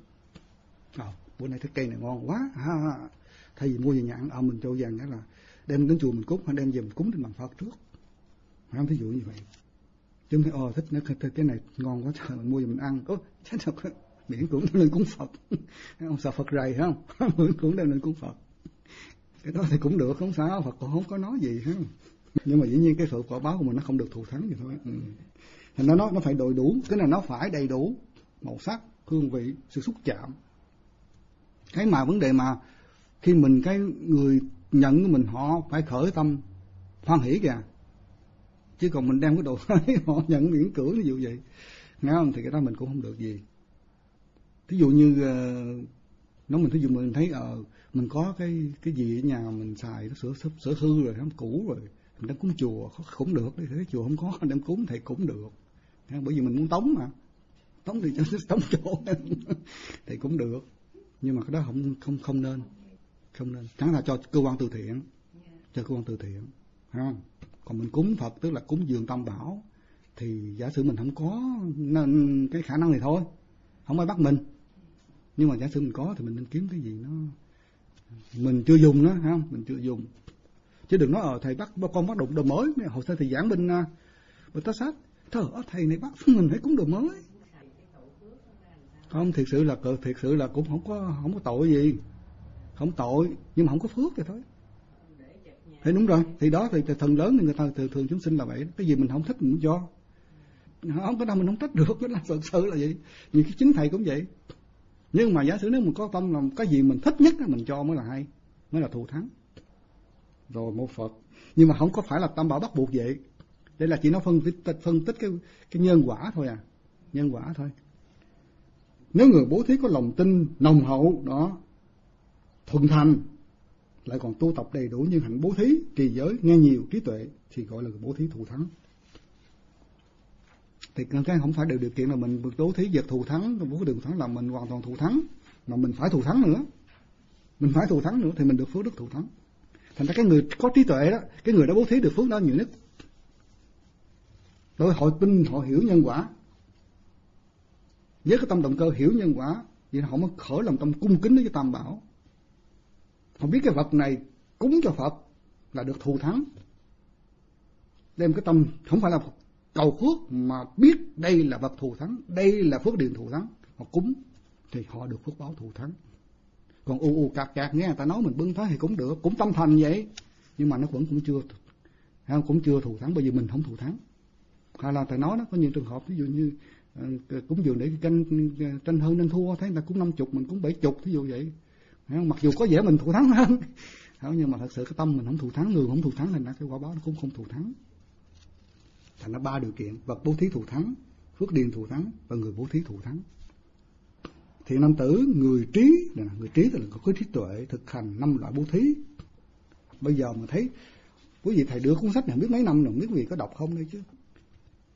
À, bữa nay cái cây này ngon quá, ha, ha. Thay vì mua về nhà ăn, à, mình cho vàng đó là đem đến chùa mình cúng, hay đem về mình cúng trên bàn Phật trước, phải không? Thí dụ như vậy. Chứ không thấy, ờ, thích nó, cái này ngon quá trời, mình mua về mình ăn, ố, chết rồi, miễn cũng đem lên cúng Phật. Ông sợ Phật rầy, phải không? Miễn cũng đem lên cúng Phật. Cái đó thì cũng được, không sao, Phật cũng không có nói gì, phải không? Nhưng mà dĩ nhiên cái sự quả báo của mình nó không được thù thắng vậy thôi. Ừ. Thành ra nó, nó phải đầy đủ, cái này nó phải đầy đủ, màu sắc, hương vị, sự xúc chạm. Cái mà vấn đề mà khi mình cái người nhận của mình họ phải khởi tâm hoan hỷ kìa, chứ còn mình đem cái đồ ấy họ nhận miễn cưỡng ví dụ vậy, nghe không? Thì cái đó mình cũng không được gì. Thí dụ như uh, nói mình thí dụ mình thấy ờ uh, mình có cái cái gì ở nhà mình xài nó sửa sửa hư rồi, nó cũ rồi, mình đem cúng chùa cũng được, thế chùa không có đem cúng thì cũng được, bởi vì mình muốn tống mà, tống thì cho tống chỗ thì cũng được, nhưng mà cái đó không không không nên, không nên, chẳng là cho cơ quan từ thiện, cho cơ quan từ thiện, phải không? Còn mình cúng Phật tức là cúng dường tam bảo, thì giả sử mình không có nên cái khả năng này thôi, không ai bắt mình, nhưng mà giả sử mình có thì mình nên kiếm cái gì nó mình chưa dùng đó, phải không? Mình chưa dùng, chứ đừng nói ờ thầy bắt con bắt đụng đồ mới, hồi xưa thầy giảng bên bên tá sát, trời ơi thầy này bắt mình phải cúng đồ mới, không, thiệt sự là thiệt sự là cũng không có không có tội gì, không tội, nhưng mà không có phước thì thôi. Thì đúng rồi, thì đó thì thần lớn thì người ta thường, thường chúng sinh là vậy, cái gì mình không thích mình cũng cho, không có đâu mình không thích được, cái là thật sự là vậy. Nhiều khi chính thầy cũng vậy. Nhưng mà giả sử nếu mình có tâm là cái gì mình thích nhất mình cho mới là hay, mới là thù thắng. Rồi một Phật, nhưng mà không có phải là tam bảo bắt buộc vậy. Đây là chỉ nó phân tích phân tích cái cái nhân quả thôi à, nhân quả thôi. Nếu người bố thí có lòng tin nồng hậu đó, thuần thành, lại còn tu tập đầy đủ như hạnh bố thí, trì giới, nghe nhiều, trí tuệ thì gọi là bố thí thù thắng. Thì cái không phải đều điều kiện là mình bố thí vật thù thắng, bố thí thù thắng là mình hoàn toàn thù thắng, mà mình phải thù thắng nữa, mình phải thù thắng nữa thì mình được phước đức thù thắng. Thành ra cái người có trí tuệ đó, cái người đó bố thí được phước đó nhiều nhất. Đối họ tin, họ hiểu nhân quả, với cái tâm động cơ hiểu nhân quả, vậy họ mới khởi lòng tâm cung kính đối với tam bảo. Họ biết cái vật này cúng cho Phật là được thù thắng, đem cái tâm không phải là cầu phước mà biết đây là vật thù thắng, đây là phước điền thù thắng, họ cúng thì họ được phước báo thù thắng. Còn u u cạc cạc nghe người ta nói mình bưng thế thì cũng được, cũng tâm thành vậy, nhưng mà nó vẫn cũng chưa cũng chưa thù thắng, bởi vì mình không thù thắng. Hay là thầy nói đó, có nhiều trường hợp ví dụ như uh, cúng dường để tranh tranh hơn nên thua, thấy người ta cúng năm chục mình cúng bảy chục, ví dụ vậy. Mặc dù có vẻ mình thù thắng hơn, nhưng mà thật sự cái tâm mình không thù thắng, người không thù thắng, thành ra cái quả báo nó cũng không thù thắng. Thành ra ba điều kiện: vật bố thí thù thắng, phước điền thù thắng và người bố thí thù thắng. Thiện nam tử, người trí, người trí tức là có trí tuệ, thực hành năm loại bố thí. Bây giờ mà thấy quý vị thầy đưa cuốn sách này không biết mấy năm rồi, không biết quý vị có đọc không đây chứ.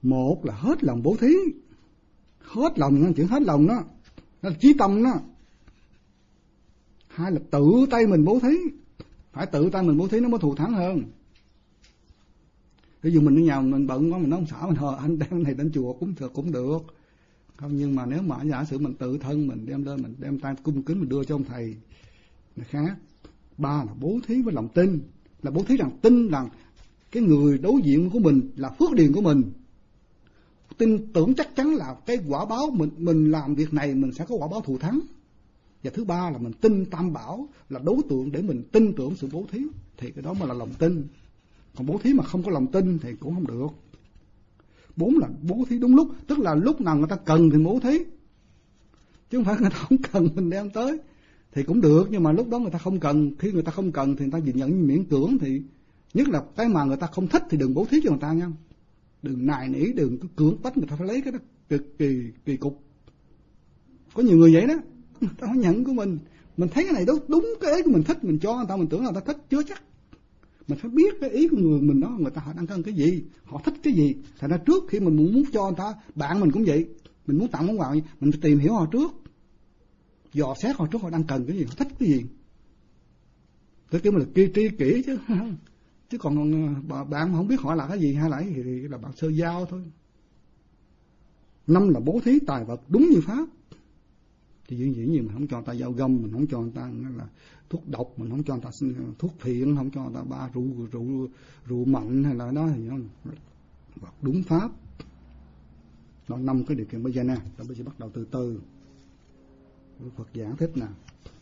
Một là hết lòng bố thí, hết lòng, chuyện hết lòng đó, đó là chí tâm đó. Hai là tự tay mình bố thí, phải tự tay mình bố thí nó mới thù thắng hơn. Ví dụ mình ở nhà mình bận quá, mình nói ông xã mình hờ anh đem này đến chùa cũng được, cũng được. Không, nhưng mà nếu mà giả sử mình tự thân mình đem lên, mình đem tay cung kính mình đưa cho ông thầy là khác. Ba là bố thí với lòng tin, là bố thí rằng tin rằng cái người đối diện của mình là phước điền của mình, tin tưởng chắc chắn là cái quả báo mình mình làm việc này mình sẽ có quả báo thù thắng. Và thứ ba là mình tin tam bảo là đối tượng để mình tin tưởng sự bố thí, thì cái đó mới là lòng tin. Còn bố thí mà không có lòng tin thì cũng không được. Bốn là bố thí đúng lúc, tức là lúc nào người ta cần thì bố thí, chứ không phải người ta không cần mình đem tới thì cũng được, nhưng mà lúc đó người ta không cần. Khi người ta không cần thì người ta nhìn nhận miễn cưỡng, thì nhất là cái mà người ta không thích thì đừng bố thí cho người ta nha. Đừng nài nỉ, đừng cứ cưỡng bách người ta phải lấy cái đó, cực kỳ kỳ cục. Có nhiều người vậy đó, người ta không nhận của mình, mình thấy cái này đúng, đúng cái ý của mình thích, mình cho người ta, mình tưởng là người ta thích, chưa chắc. Mình phải biết cái ý của người mình đó, người ta họ đang cần cái gì, họ thích cái gì. Thành ra trước khi mình muốn cho người ta, bạn mình cũng vậy, mình muốn tặng món quà, mình phải tìm hiểu họ trước, dò xét họ trước, họ đang cần cái gì, họ thích cái gì. Tới kiểu mình là tri tri kỹ chứ. Chứ còn bạn mà không biết họ là cái gì hay là cái gì thì là bạn sơ giao thôi. Năm là bố thí tài vật đúng như pháp. Thì dĩ nhiên mình không cho người ta dao găm, mình không cho người ta là thuốc độc, mình không cho người ta thuốc phiện, không cho người ta ba rượu rượu rượu mạnh hay là đó thì không. Đúng pháp. Đó năm cái điều kiện bây giờ nè, rồi bây giờ bắt đầu từ từ. Phật giảng thích nè.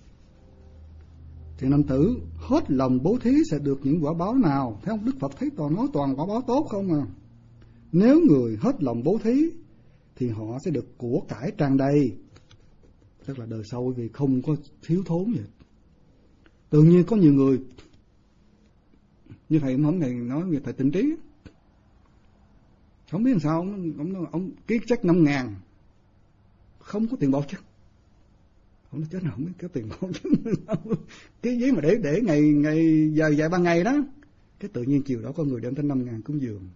Thì nam tử hết lòng bố thí sẽ được những quả báo nào? Thấy không? Đức Phật thấy toàn nói toàn quả báo tốt không à. Nếu người hết lòng bố thí thì họ sẽ được của cải tràn đầy, tức là đời sau vì không có thiếu thốn vậy. Tự nhiên có nhiều người như thầy hôm nay nói về thầy Tịnh Trí, không biết làm sao ông ông, ông ký check năm ngàn, không có tiền bạc chứ. Ông nói chết nào không biết cái tiền bạc chứ. Cái giấy mà để để ngày ngày giờ dài ba ngày đó, cái tự nhiên chiều đó có người đem tới năm ngàn cúng dường.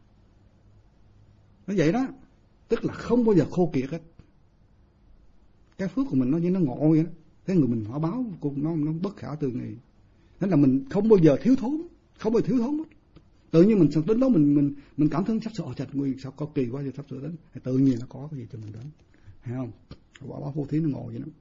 Nó vậy đó, tức là không bao giờ khô kiệt hết. Cái phước của mình nó như nó ngộ vậy đó. Cái người mình họ báo cũng nó nó bất khả tư nghị. Nên là mình không bao giờ thiếu thốn, không bao giờ thiếu thốn hết. Tự nhiên mình đến đó mình mình mình cảm thấy sắp sửa chặt nguy sao có kỳ quá giờ sắp sửa đến, thì tự nhiên nó có cái gì cho mình đến, thấy không? Quả báo vô thí nó ngộ vậy đó.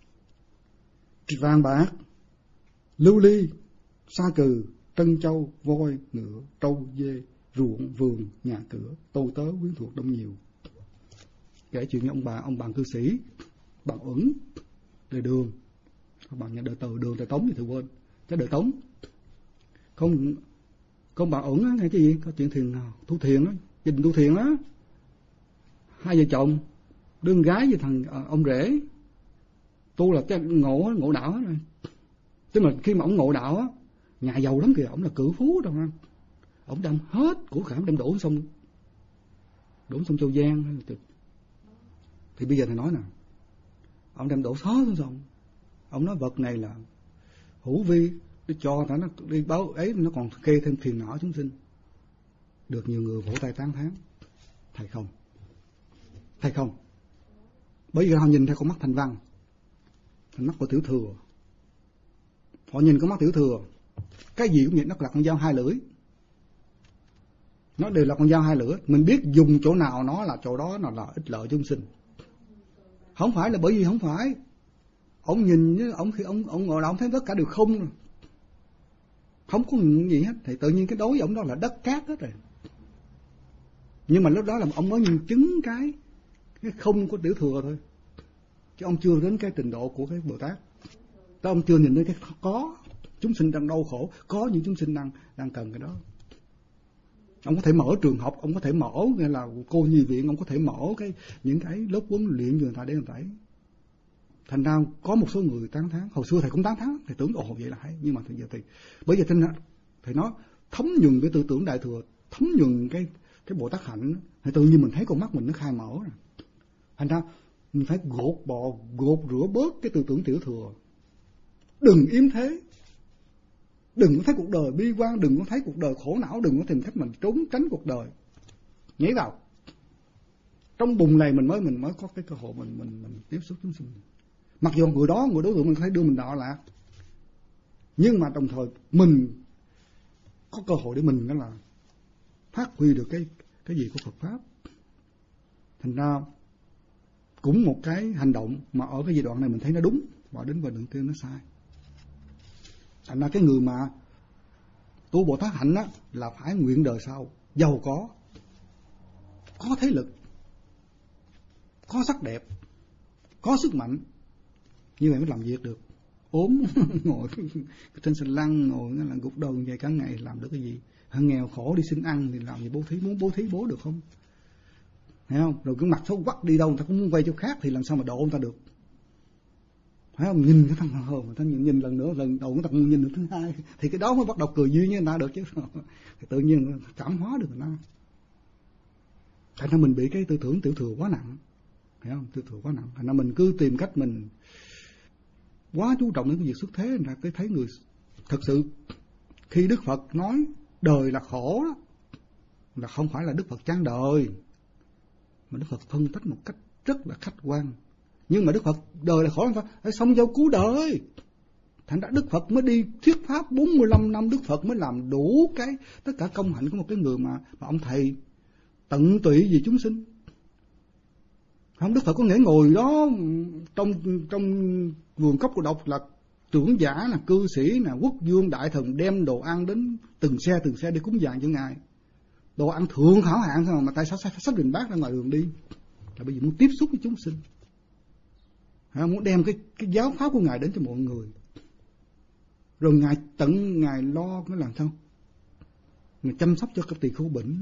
Vàng bạc, lưu ly, sa cừ, trân châu, voi, ngựa, trâu, dê, ruộng, vườn, nhà cửa, tô tớ, quyến thuộc đông nhiều. Kể chuyện như ông bà, ông bạn cư sĩ, bạn Uẩn, đời Đường, bạn nhà đời Từ, Đường, đời Tống thì thử quên, cái đời Tống. Không, không bạn Uẩn á, nghe cái gì? Có chuyện thuyền nào, thu thuyền đó, gia đình thu thuyền đó. Hai vợ chồng, đương gái với thằng à, ông rể, tu là cái ngộ ngộ đạo hết rồi. Chứ mà khi mà ông ngộ đạo á, nhà giàu lắm kìa, ông là cử phú đâu ha. Ông đem hết của cải đem đổ sông, đổ sông Châu Giang. Thì bây giờ thầy nói nè, ông đem đổ xó xuống sông, ông nói vật này là hữu vi, để cho ta nó đi báo ấy, nó còn kê thêm phiền não chúng sinh. Được nhiều người vỗ tay tán thán. Thầy không, thầy không, bởi vì họ nhìn theo con mắt Thành Văn, thành mắt của tiểu thừa. Họ nhìn con mắt tiểu thừa, cái gì cũng vậy, nó là con dao hai lưỡi, nó đều là con dao hai lưỡi. Mình biết dùng chỗ nào nó là chỗ đó là, là ích lợi chúng sinh. Không phải là bởi vì không phải ông nhìn ông khi ông ông ngồi đó ông thấy tất cả đều không rồi, không có gì hết, thì tự nhiên cái đối với ông đó là đất cát hết rồi. Nhưng mà lúc đó là ông mới nhìn chứng cái cái không của tiểu thừa thôi, chứ ông chưa đến cái trình độ của cái Bồ Tát. Đó, ông chưa nhìn đến cái có chúng sinh đang đau khổ, có những chúng sinh đang đang cần cái đó. Ông có thể mở trường học, ông có thể mở nghĩa là cô nhi viện, ông có thể mở cái những cái lớp huấn luyện cho người ta để người ta ấy. Thành ra có một số người tán thán, hồi xưa thầy cũng tán thán, thầy tưởng ồ vậy là hay, nhưng mà giờ thì bởi vì thầy thầy nói thấm nhuần cái tư tưởng đại thừa, thấm nhuần cái cái Bồ Tát hạnh, thì tự nhiên mình thấy con mắt mình nó khai mở rồi. Thành ra mình phải gột bỏ, gột rửa bớt cái tư tưởng tiểu thừa. Đừng yếm thế, đừng có thấy cuộc đời bi quan, đừng có thấy cuộc đời khổ não, đừng có tìm cách mình trốn tránh cuộc đời. Nhảy vào, trong bùn này mình mới mình mới có cái cơ hội mình mình mình tiếp xúc chúng sinh. Mặc dù người đó, người đối tượng mình thấy đưa mình đọa lạc, nhưng mà đồng thời mình có cơ hội để mình đó là phát huy được cái cái gì của Phật pháp. Thành ra cũng một cái hành động mà ở cái giai đoạn này mình thấy nó đúng, và đến vào đường kia nó sai. Thành ra cái người mà tu Bồ Tát hạnh á là phải nguyện đời sau giàu có, có thế lực, có sắc đẹp, có sức mạnh, như vậy mới làm việc được. Ốm ngồi trên xà lăng, ngồi là gục đầu vậy cả ngày làm được cái gì? Hơi nghèo khổ đi xin ăn thì làm gì bố thí, muốn bố thí bố được không? Thấy không? Rồi cái mặt xấu quắc đi đâu người ta cũng muốn quay chỗ khác thì làm sao mà độ người ta được? Thấy không? Nhìn cái thằng hờ, người ta nhìn, nhìn lần nữa, lần đầu người ta nhìn được thứ hai thì cái đó mới bắt đầu cười duyên với người ta được chứ. Thì tự nhiên cảm hóa được người ta. Thành ra mình bị cái tư tưởng tiểu thừa quá nặng, thấy không? Tiểu thừa quá nặng. Thành ra mình cứ tìm cách mình quá chú trọng đến cái việc xuất thế, là cái thấy người thật sự khi Đức Phật nói đời là khổ đó, là không phải là Đức Phật chán đời, mà Đức Phật phân tích một cách rất là khách quan. Nhưng mà Đức Phật đời là khổ không phải, phải xong dâu cứu đời. Thành ra Đức Phật mới đi thuyết pháp bốn mươi lăm năm, Đức Phật mới làm đủ cái tất cả công hạnh của một cái người mà, mà ông thầy tận tụy vì chúng sinh. Không, Đức Phật có nghĩa ngồi đó trong trong vườn cốc của độc là trưởng giả, là cư sĩ, là quốc vương đại thần đem đồ ăn đến từng xe từng xe để cúng dường cho ngài, đồ ăn thượng hảo hạng thôi, mà tại sao phải xách bình bát ra ngoài đường đi? Là bởi vì muốn tiếp xúc với chúng sinh, à, muốn đem cái cái giáo pháp của ngài đến cho mọi người. Rồi ngài tận ngài lo cái làm sao ngài chăm sóc cho cái tỳ khưu bệnh,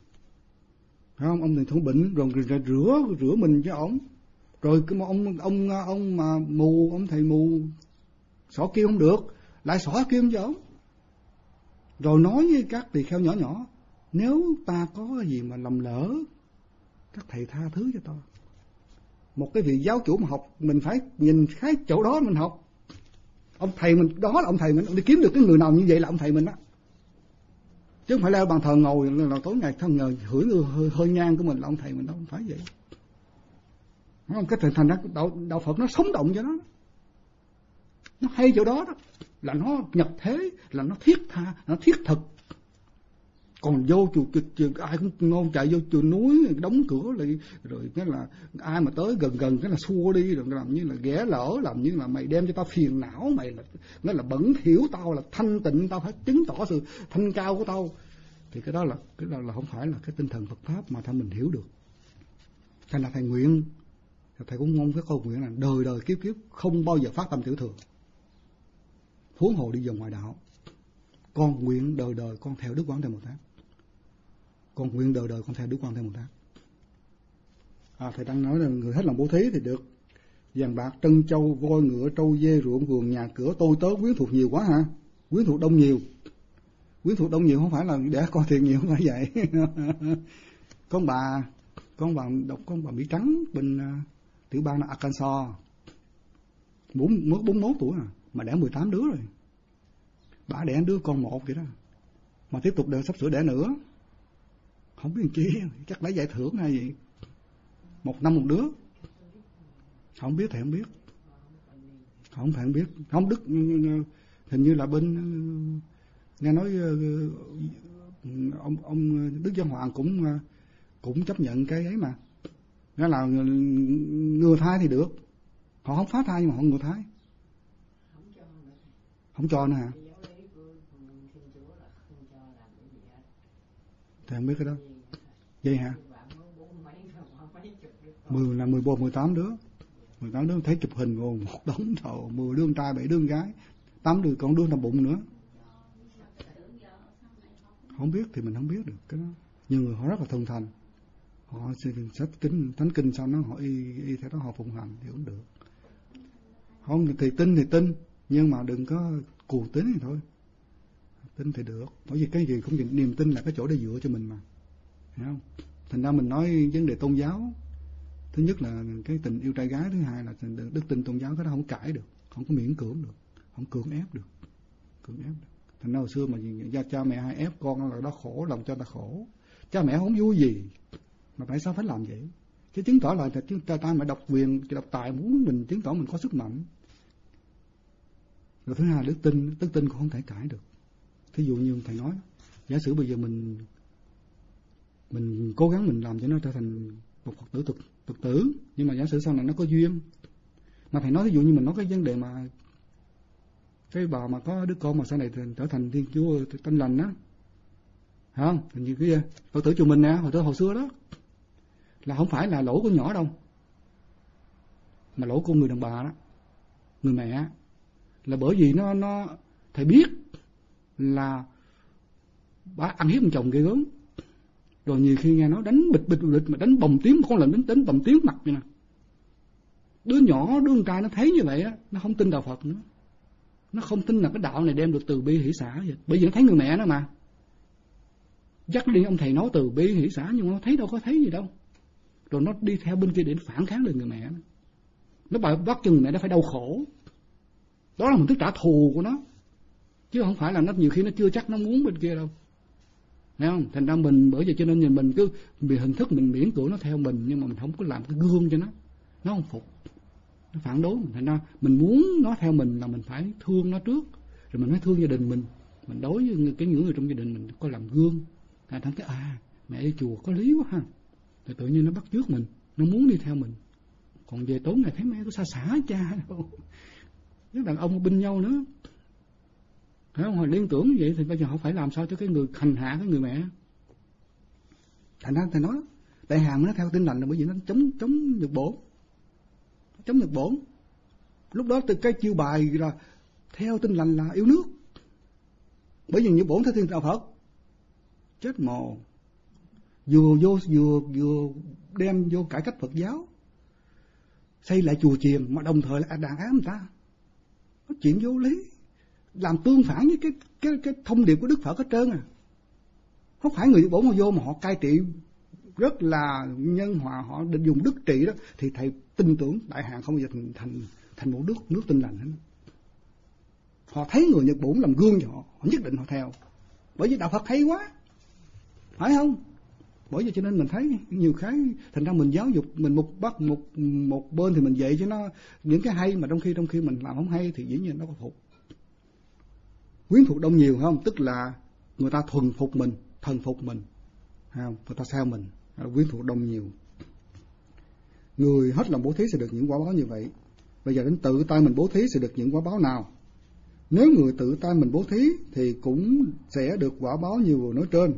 phải không? Ông tỳ khưu bệnh rồi, rồi, rồi rửa rửa mình cho ổng. Rồi cái ông ông ông mà mù, ông thầy mù xỏ kim không được, lại xỏ kim cho ổng. Rồi nói với các tỳ kheo nhỏ nhỏ, nếu ta có cái gì mà lầm lỡ, các thầy tha thứ cho tôi. Một cái vị giáo chủ mà học, mình phải nhìn cái chỗ đó mình học. Ông thầy mình đó là ông thầy mình, ông đi kiếm được cái người nào như vậy là ông thầy mình đó. Chứ không phải leo bàn thờ ngồi là tối ngày thân ngờ hửi hơi, hơi nhang của mình là ông thầy mình đâu, không phải vậy. Không, cái thành ra đạo, đạo Phật nó sống động cho nó. Nó hay chỗ đó đó, là nó nhập thế, là nó thiết tha, nó thiết thực. Còn vô chùa chùa ai cũng ngon chạy vô chùa núi đóng cửa lại, rồi cái là ai mà tới gần gần cái là xua đi, rồi làm như là ghẻ lỡ, làm như là mày đem cho tao phiền não, mày là nó là bẩn thỉu tao, là thanh tịnh tao, phải chứng tỏ sự thanh cao của tao. Thì cái đó là cái đó là không phải là cái tinh thần Phật pháp mà theo mình hiểu được. Thành là thầy nguyện, thầy cũng mong cái câu nguyện là đời đời kiếp kiếp không bao giờ phát tâm tiểu thừa, huống hồ đi vào ngoại đạo. Con nguyện đời đời con theo Đức Quán Thế Bồ Tát. Con nguyện đời đời con theo Đức Quán Thế Bồ Tát. À, thầy đang nói là người hết lòng bố thí thì được vàng bạc trân châu voi ngựa trâu dê ruộng vườn nhà cửa tôi tớ quyến thuộc nhiều quá hả? Quyến thuộc đông nhiều. Quyến thuộc đông nhiều không phải là để coi tiền nhiều, không phải vậy. Con bà con bà đọc con bà Mỹ Trắng bên uh, tiểu bang là Arkansas, bốn mới bốn mươi mốt tuổi à, mà đẻ mười tám đứa rồi. Bà đẻ đứa con một vậy đó, mà tiếp tục đẻ, sắp sửa đẻ nữa. Không biết làm chi, chắc lấy giải thưởng hay gì. Một năm một đứa. Không biết, thầy không biết. Không, thầy không biết. Không, Đức hình như là bên, nghe nói ông ông Đức Giáo Hoàng cũng cũng chấp nhận cái ấy mà. Nghĩa là ngừa thai thì được. Họ không phá thai nhưng mà họ ngừa thai. Không cho nữa hả? Thầy không biết cái đó. Vậy hả? Mười là mười bốn, mười tám đứa. Mười tám đứa thấy chụp hình rồi, một đống thầu, mười đứa con trai, bảy đứa con gái, tám đứa con đứa nằm bụng nữa. Không biết thì mình không biết được cái đó. Nhưng người họ rất là thuần thành. Họ sách kinh, thánh kinh sao nó họ y, y theo đó họ phụng hành thì cũng được. Không thì tin thì tin, nhưng mà đừng có cuồng tín thì thôi. Tin thì được, bởi vì cái gì cũng niềm tin là cái chỗ để dựa cho mình mà, hiểu không? Thành ra mình nói vấn đề tôn giáo, thứ nhất là cái tình yêu trai gái, thứ hai là đức tin tôn giáo, cái đó không cãi được, không có miễn cưỡng được, không cưỡng ép được, cưỡng ép được. Thành ra hồi xưa mà gia cha mẹ hay ép con là đó khổ, lòng cho ta khổ, cha mẹ không vui gì, mà tại sao phải làm vậy? Chứ chứng tỏ là chúng ta, ta mà độc quyền, độc tài muốn mình chứng tỏ mình có sức mạnh. Rồi thứ hai, đức tin, đức tin cũng không thể cãi được. Thí dụ như thầy nói, giả sử bây giờ mình mình cố gắng mình làm cho nó trở thành một Phật tử thực, thực tử, nhưng mà giả sử sau này nó có duyên. Mà thầy nói thí dụ như mình nói cái vấn đề mà cái bà mà có đứa con mà sau này trở thành Thiên Chúa Tin Lành á, không? Hình như cái Phật tử chùa mình nè, hồi hồi xưa đó, là không phải là lỗi của nhỏ đâu, mà lỗi của người đàn bà đó, người mẹ, là bởi vì nó nó thầy biết là bà ăn hiếp chồng ghê gớm, rồi nhiều khi nghe nó đánh bịch bịch bịch mà đánh bầm tiếng, con lần đánh đánh bầm tiếng mặt vậy nè. Đứa nhỏ, đứa con trai nó thấy như vậy á, nó không tin đạo Phật nữa, nó không tin là cái đạo này đem được từ bi hỷ xả vậy, bởi vì nó thấy người mẹ nó mà. Dắt đi ông thầy nói từ bi hỷ xả nhưng mà nó thấy đâu có thấy gì đâu, rồi nó đi theo bên kia để phản kháng lên người mẹ nó, nó bắt bắt cho người mẹ nó phải đau khổ. Đó là một thức trả thù của nó, chứ không phải là nó nhiều khi nó chưa chắc nó muốn bên kia đâu, thấy không? Thành ra mình bởi vậy cho nên nhìn mình cứ vì hình thức mình miễn cưỡng nó theo mình, nhưng mà mình không có làm cái gương cho nó, nó không phục, nó phản đối. Thành ra mình muốn nó theo mình là mình phải thương nó trước, rồi mình phải thương gia đình mình, mình đối với cái những người trong gia đình mình có làm gương. Thành ra cái à mẹ đi chùa có lý quá ha, rồi tự nhiên nó bắt chước mình, nó muốn đi theo mình. Còn về tối ngày thấy mẹ có xa xả cha đâu, những đàn ông binh nhau nữa, thấy không? Hồi liên tưởng như vậy thì bây giờ họ phải làm sao cho cái người hành hạ cái người mẹ. Thành ra thầy nói Đại Hàn nó theo Tin Lành là bởi vì nó chống chống Nhật Bổn, chống Nhật Bổn. Lúc đó từ cái chiêu bài là theo Tin Lành là yêu nước, bởi vì Nhật Bổn theo Thiên đạo Phật. Chết mồ, vừa vô vừa vừa đem vô cải cách Phật giáo, xây lại chùa chiền, mà đồng thời là đàn áp người ta, có chuyện vô lý, làm tương phản với cái cái cái thông điệp của Đức Phật hết trơn à. Không phải người bổn mà vô mà họ cai trị rất là nhân hòa, họ định dùng đức trị đó, thì thầy tin tưởng Đại Hàn không bao giờ thành thành, thành một nước nước Tin Lành hết. Họ thấy người Nhật Bổn làm gương cho họ, họ nhất định họ theo, bởi vì đạo Phật hay quá, phải không? Bởi vậy cho nên mình thấy nhiều cái, thành ra mình giáo dục mình một bắt một một bên thì mình dạy cho nó những cái hay, mà trong khi trong khi mình làm không hay thì dĩ nhiên nó có phục. Quyến thuộc đông nhiều không? Tức là người ta thuần phục mình, thần phục mình, không? Người ta theo mình, quyến thuộc đông nhiều. Người hết lòng bố thí sẽ được những quả báo như vậy. Bây giờ đến tự tay mình bố thí sẽ được những quả báo nào? Nếu người tự tay mình bố thí thì cũng sẽ được quả báo như vừa nói trên,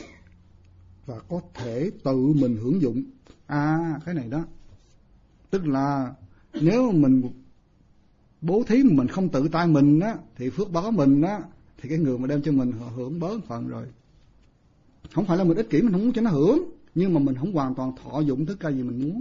và có thể tự mình hưởng dụng. À, cái này đó, tức là nếu mình bố thí mà mình không tự tay mình á, thì phước báo mình á, thì cái người mà đem cho mình hưởng bớt phần rồi. Không phải là mình ích kỷ, mình không muốn cho nó hưởng, nhưng mà mình không hoàn toàn thọ dụng tất cả gì mình muốn.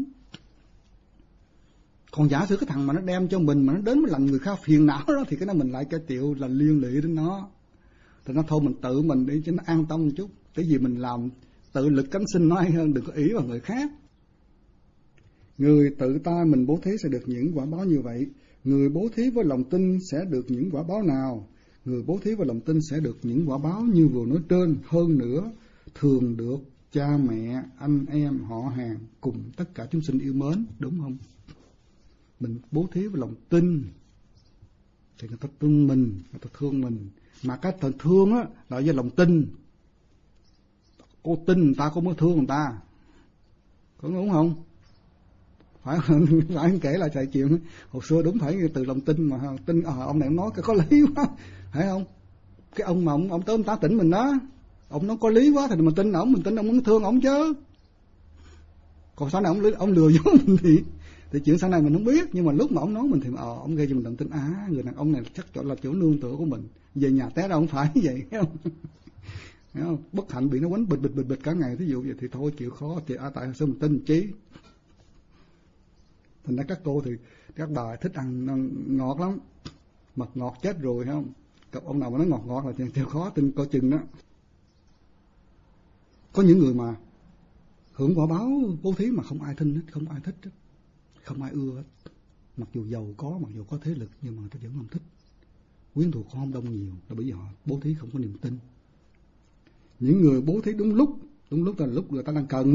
Còn giả sử cái thằng mà nó đem cho mình mà nó đến với làm người khác phiền não đó, thì cái đó mình lại cái tiểu là liên lụy đến nó. Thì nó thôi mình tự mình đi cho nó an tâm một chút, cái gì mình làm tự lực cánh sinh nói hơn, đừng có ý vào người khác. Người tự tay mình bố thí sẽ được những quả báo như vậy. Người bố thí với lòng tin sẽ được những quả báo nào? Người bố thí với lòng tin sẽ được những quả báo như vừa nói trên. Hơn nữa, thường được cha mẹ, anh em, họ hàng cùng tất cả chúng sinh yêu mến, đúng không? Mình bố thí với lòng tin thì người ta tin mình, người ta thương mình. Mà cái thần thương á là do lòng tin. Cô tin người ta, cô mới thương người ta, có đúng không? Phải phải kể lại chạy chuyện hồi xưa đúng phải từ lòng tin mà tin à, ông này nói cái có lý quá, phải không? Cái ông mà ông ông tới ông tá tỉnh mình đó, ông nói có lý quá thì mình tin ổng, mình tin ông muốn thương ổng chứ. Còn sau này ông ông lừa dối mình thì thì chuyện sau này mình không biết, nhưng mà lúc mà ông nói mình thì ờ ông gây cho mình lòng tin, à người đàn ông này chắc chắn là chỗ nương tựa của mình, về nhà té ra không phải vậy, thấy không? Thấy không? Bất hạnh bị nó quánh bịch bịch bịch bịch cả ngày, thí dụ vậy thì thôi chịu khó thì à, tại sao mình tin chí. Thành ra các cô thì các bà thích ăn ngọt lắm, mật ngọt chết rồi, thấy không? Cặp ông nào mà nói ngọt ngọt là chịu khó tin coi chừng đó. Có những người mà hưởng quả báo bố thí mà không ai thích hết, không ai thích hết, không ai ưa hết. Mặc dù giàu có, mặc dù có thế lực, nhưng mà người ta vẫn không thích. Quyến thuộc không đông nhiều là bởi vì họ bố thí không có niềm tin. Những người bố thí đúng lúc, đúng lúc là lúc người ta đang cần á,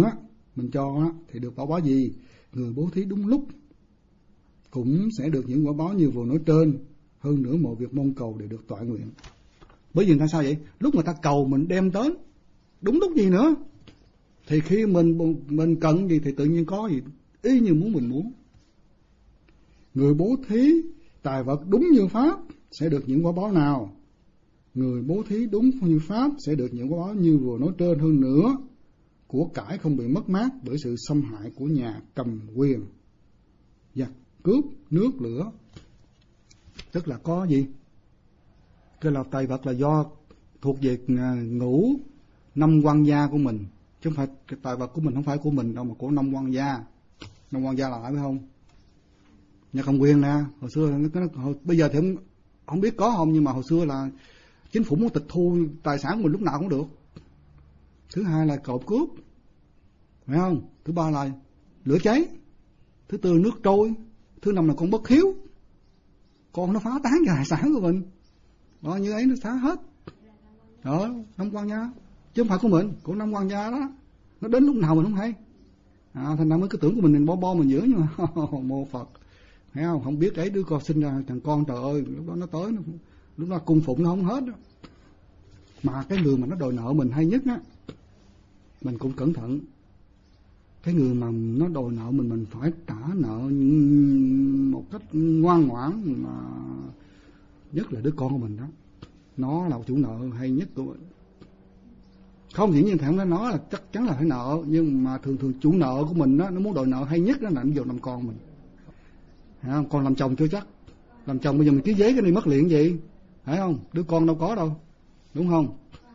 mình cho á, thì được quả báo gì? Người bố thí đúng lúc cũng sẽ được những quả báo như vừa nói trên, hơn nữa mọi việc mong cầu để được toại nguyện. Bởi vì tại sao vậy? Lúc người ta cầu mình đem tới, đúng lúc gì nữa, thì khi mình mình cần gì thì tự nhiên có gì y như muốn mình muốn. Người bố thí tài vật đúng như pháp sẽ được những quả báo nào? Người bố thí đúng như pháp sẽ được những quả báo như vừa nói trên, hơn nữa của cải không bị mất mát bởi sự xâm hại của nhà cầm quyền, giặc cướp, nước lửa. Tức là có gì? Cái là tài vật là do thuộc về ngũ năm quan gia của mình, chứ không phải cái tài vật của mình không phải của mình đâu, mà của năm quan gia. Năm quan gia là ai biết không? Nhà cầm quyền nè. Hồi xưa nó, hồi, bây giờ thì không, không biết có không, nhưng mà hồi xưa là chính phủ muốn tịch thu tài sản của mình lúc nào cũng được. Thứ hai là cộp cướp, phải không? Thứ ba là lửa cháy. Thứ tư nước trôi. Thứ năm là con bất hiếu, con nó phá tán tài sản của mình. Đó, như ấy nó phá hết. Đó, năm quan gia, chứ không phải của mình, của năm quan gia đó. Nó đến lúc nào mình không hay. À, thành ra mới cái tưởng của mình mình bo bo mình giữ, nhưng mà mô Phật, thấy không? Không biết ấy đứa con sinh ra thằng con, trời ơi, lúc đó nó tới, nó, lúc đó cung phụng nó không hết đó. Mà cái người mà nó đòi nợ mình hay nhất á, mình cũng cẩn thận. Cái người mà nó đòi nợ mình, mình phải trả nợ một cách ngoan ngoãn, mà nhất là đứa con của mình đó. Nó là chủ nợ hay nhất của mình. Không chỉ như thằng nó nói là chắc chắn là phải nợ, nhưng mà thường thường chủ nợ của mình đó, nó muốn đòi nợ hay nhất đó là nó vô làm con mình. Phải không? Còn làm chồng chưa chắc. Làm chồng bây giờ mình ký giấy cái này mất liền gì, phải không? Đứa con đâu có đâu, đúng không?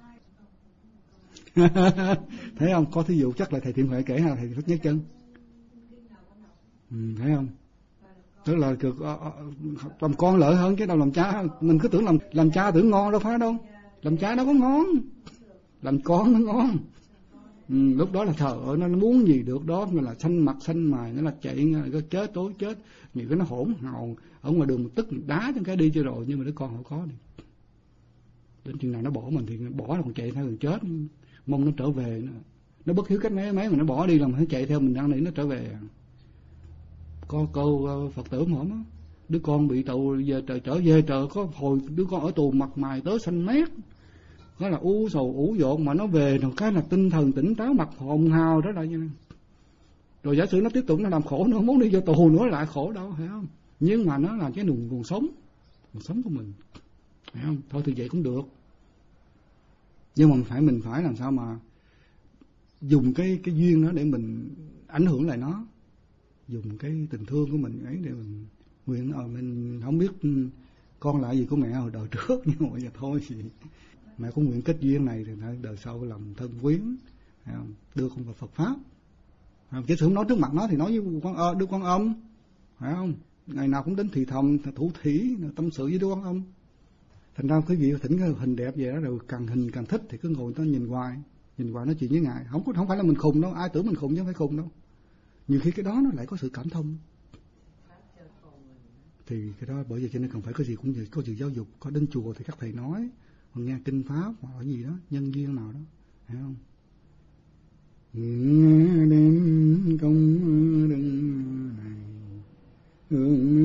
Thấy không? Có thí dụ chắc là thầy Thiện Huệ kể hay thầy Thích Nhất Chân. Ừ, thấy không? Tức là cực, làm con lợi hơn chứ đâu làm cha. Mình cứ tưởng làm làm cha tưởng ngon đâu phải đâu. Làm cha đâu có ngon, làm con nó ngon. Ừ, lúc đó là trời ơi, nó muốn gì được đó, nó là xanh mặt xanh mày, nó là chạy, nó là chết tối chết, nhiều cái nó hỗn hào ở ngoài đường tức đá cho cái đi cho rồi, nhưng mà đứa con không có đi. Đến chừng nào nó bỏ mình thì bỏ là còn chạy theo đường chết, mong nó trở về. Nó, nó bất hiếu cách mấy mấy mà nó bỏ đi, làm nó chạy theo mình đang nghĩ nó trở về. Có câu Phật tử hổm á, đứa con bị tù về trời trở về trời, có hồi đứa con ở tù mặt mày tới xanh mét, đó là u sầu ủ dột, mà nó về rồi cái là tinh thần tỉnh táo, mặt hồng hào đó lại như này. Rồi giả sử nó tiếp tục nó làm khổ nữa, muốn đi vô tù nữa lại khổ đâu, phải không? Nhưng mà nó là cái nguồn nguồn sống, nguồn sống của mình, phải không? Thôi thì vậy cũng được, nhưng mà mình phải mình phải làm sao mà dùng cái cái duyên đó để mình ảnh hưởng lại nó, dùng cái tình thương của mình ấy để mình nguyện. Ờ, mình không biết con là gì của mẹ hồi đời trước, nhưng mà bây giờ thôi thì mẹ cũng nguyện kết duyên này thì đời sau làm thân quyến, đưa con vào Phật pháp. Chứ không nói trước mặt nó thì nói với con ơ, đứa con âm, phải không? Ngày nào cũng đến thì thầm, thủ thỉ, tâm sự với đứa con âm. Thành ra quý vị thỉnh cái hình đẹp vậy đó, rồi càng hình càng thích thì cứ ngồi ta nhìn hoài, nhìn hoài nói chuyện với ngài. Không có, không phải là mình khùng đâu, ai tưởng mình khùng chứ không phải khùng đâu. Nhiều khi cái đó nó lại có sự cảm thông. Thì cái đó bởi vì cho nên cần phải có gì cũng gì, có sự giáo dục, có đến chùa thì các thầy nói, còn nghe kinh pháp hoặc là gì đó, nhân duyên nào đó, phải không? Nghe đến công đức này, hướng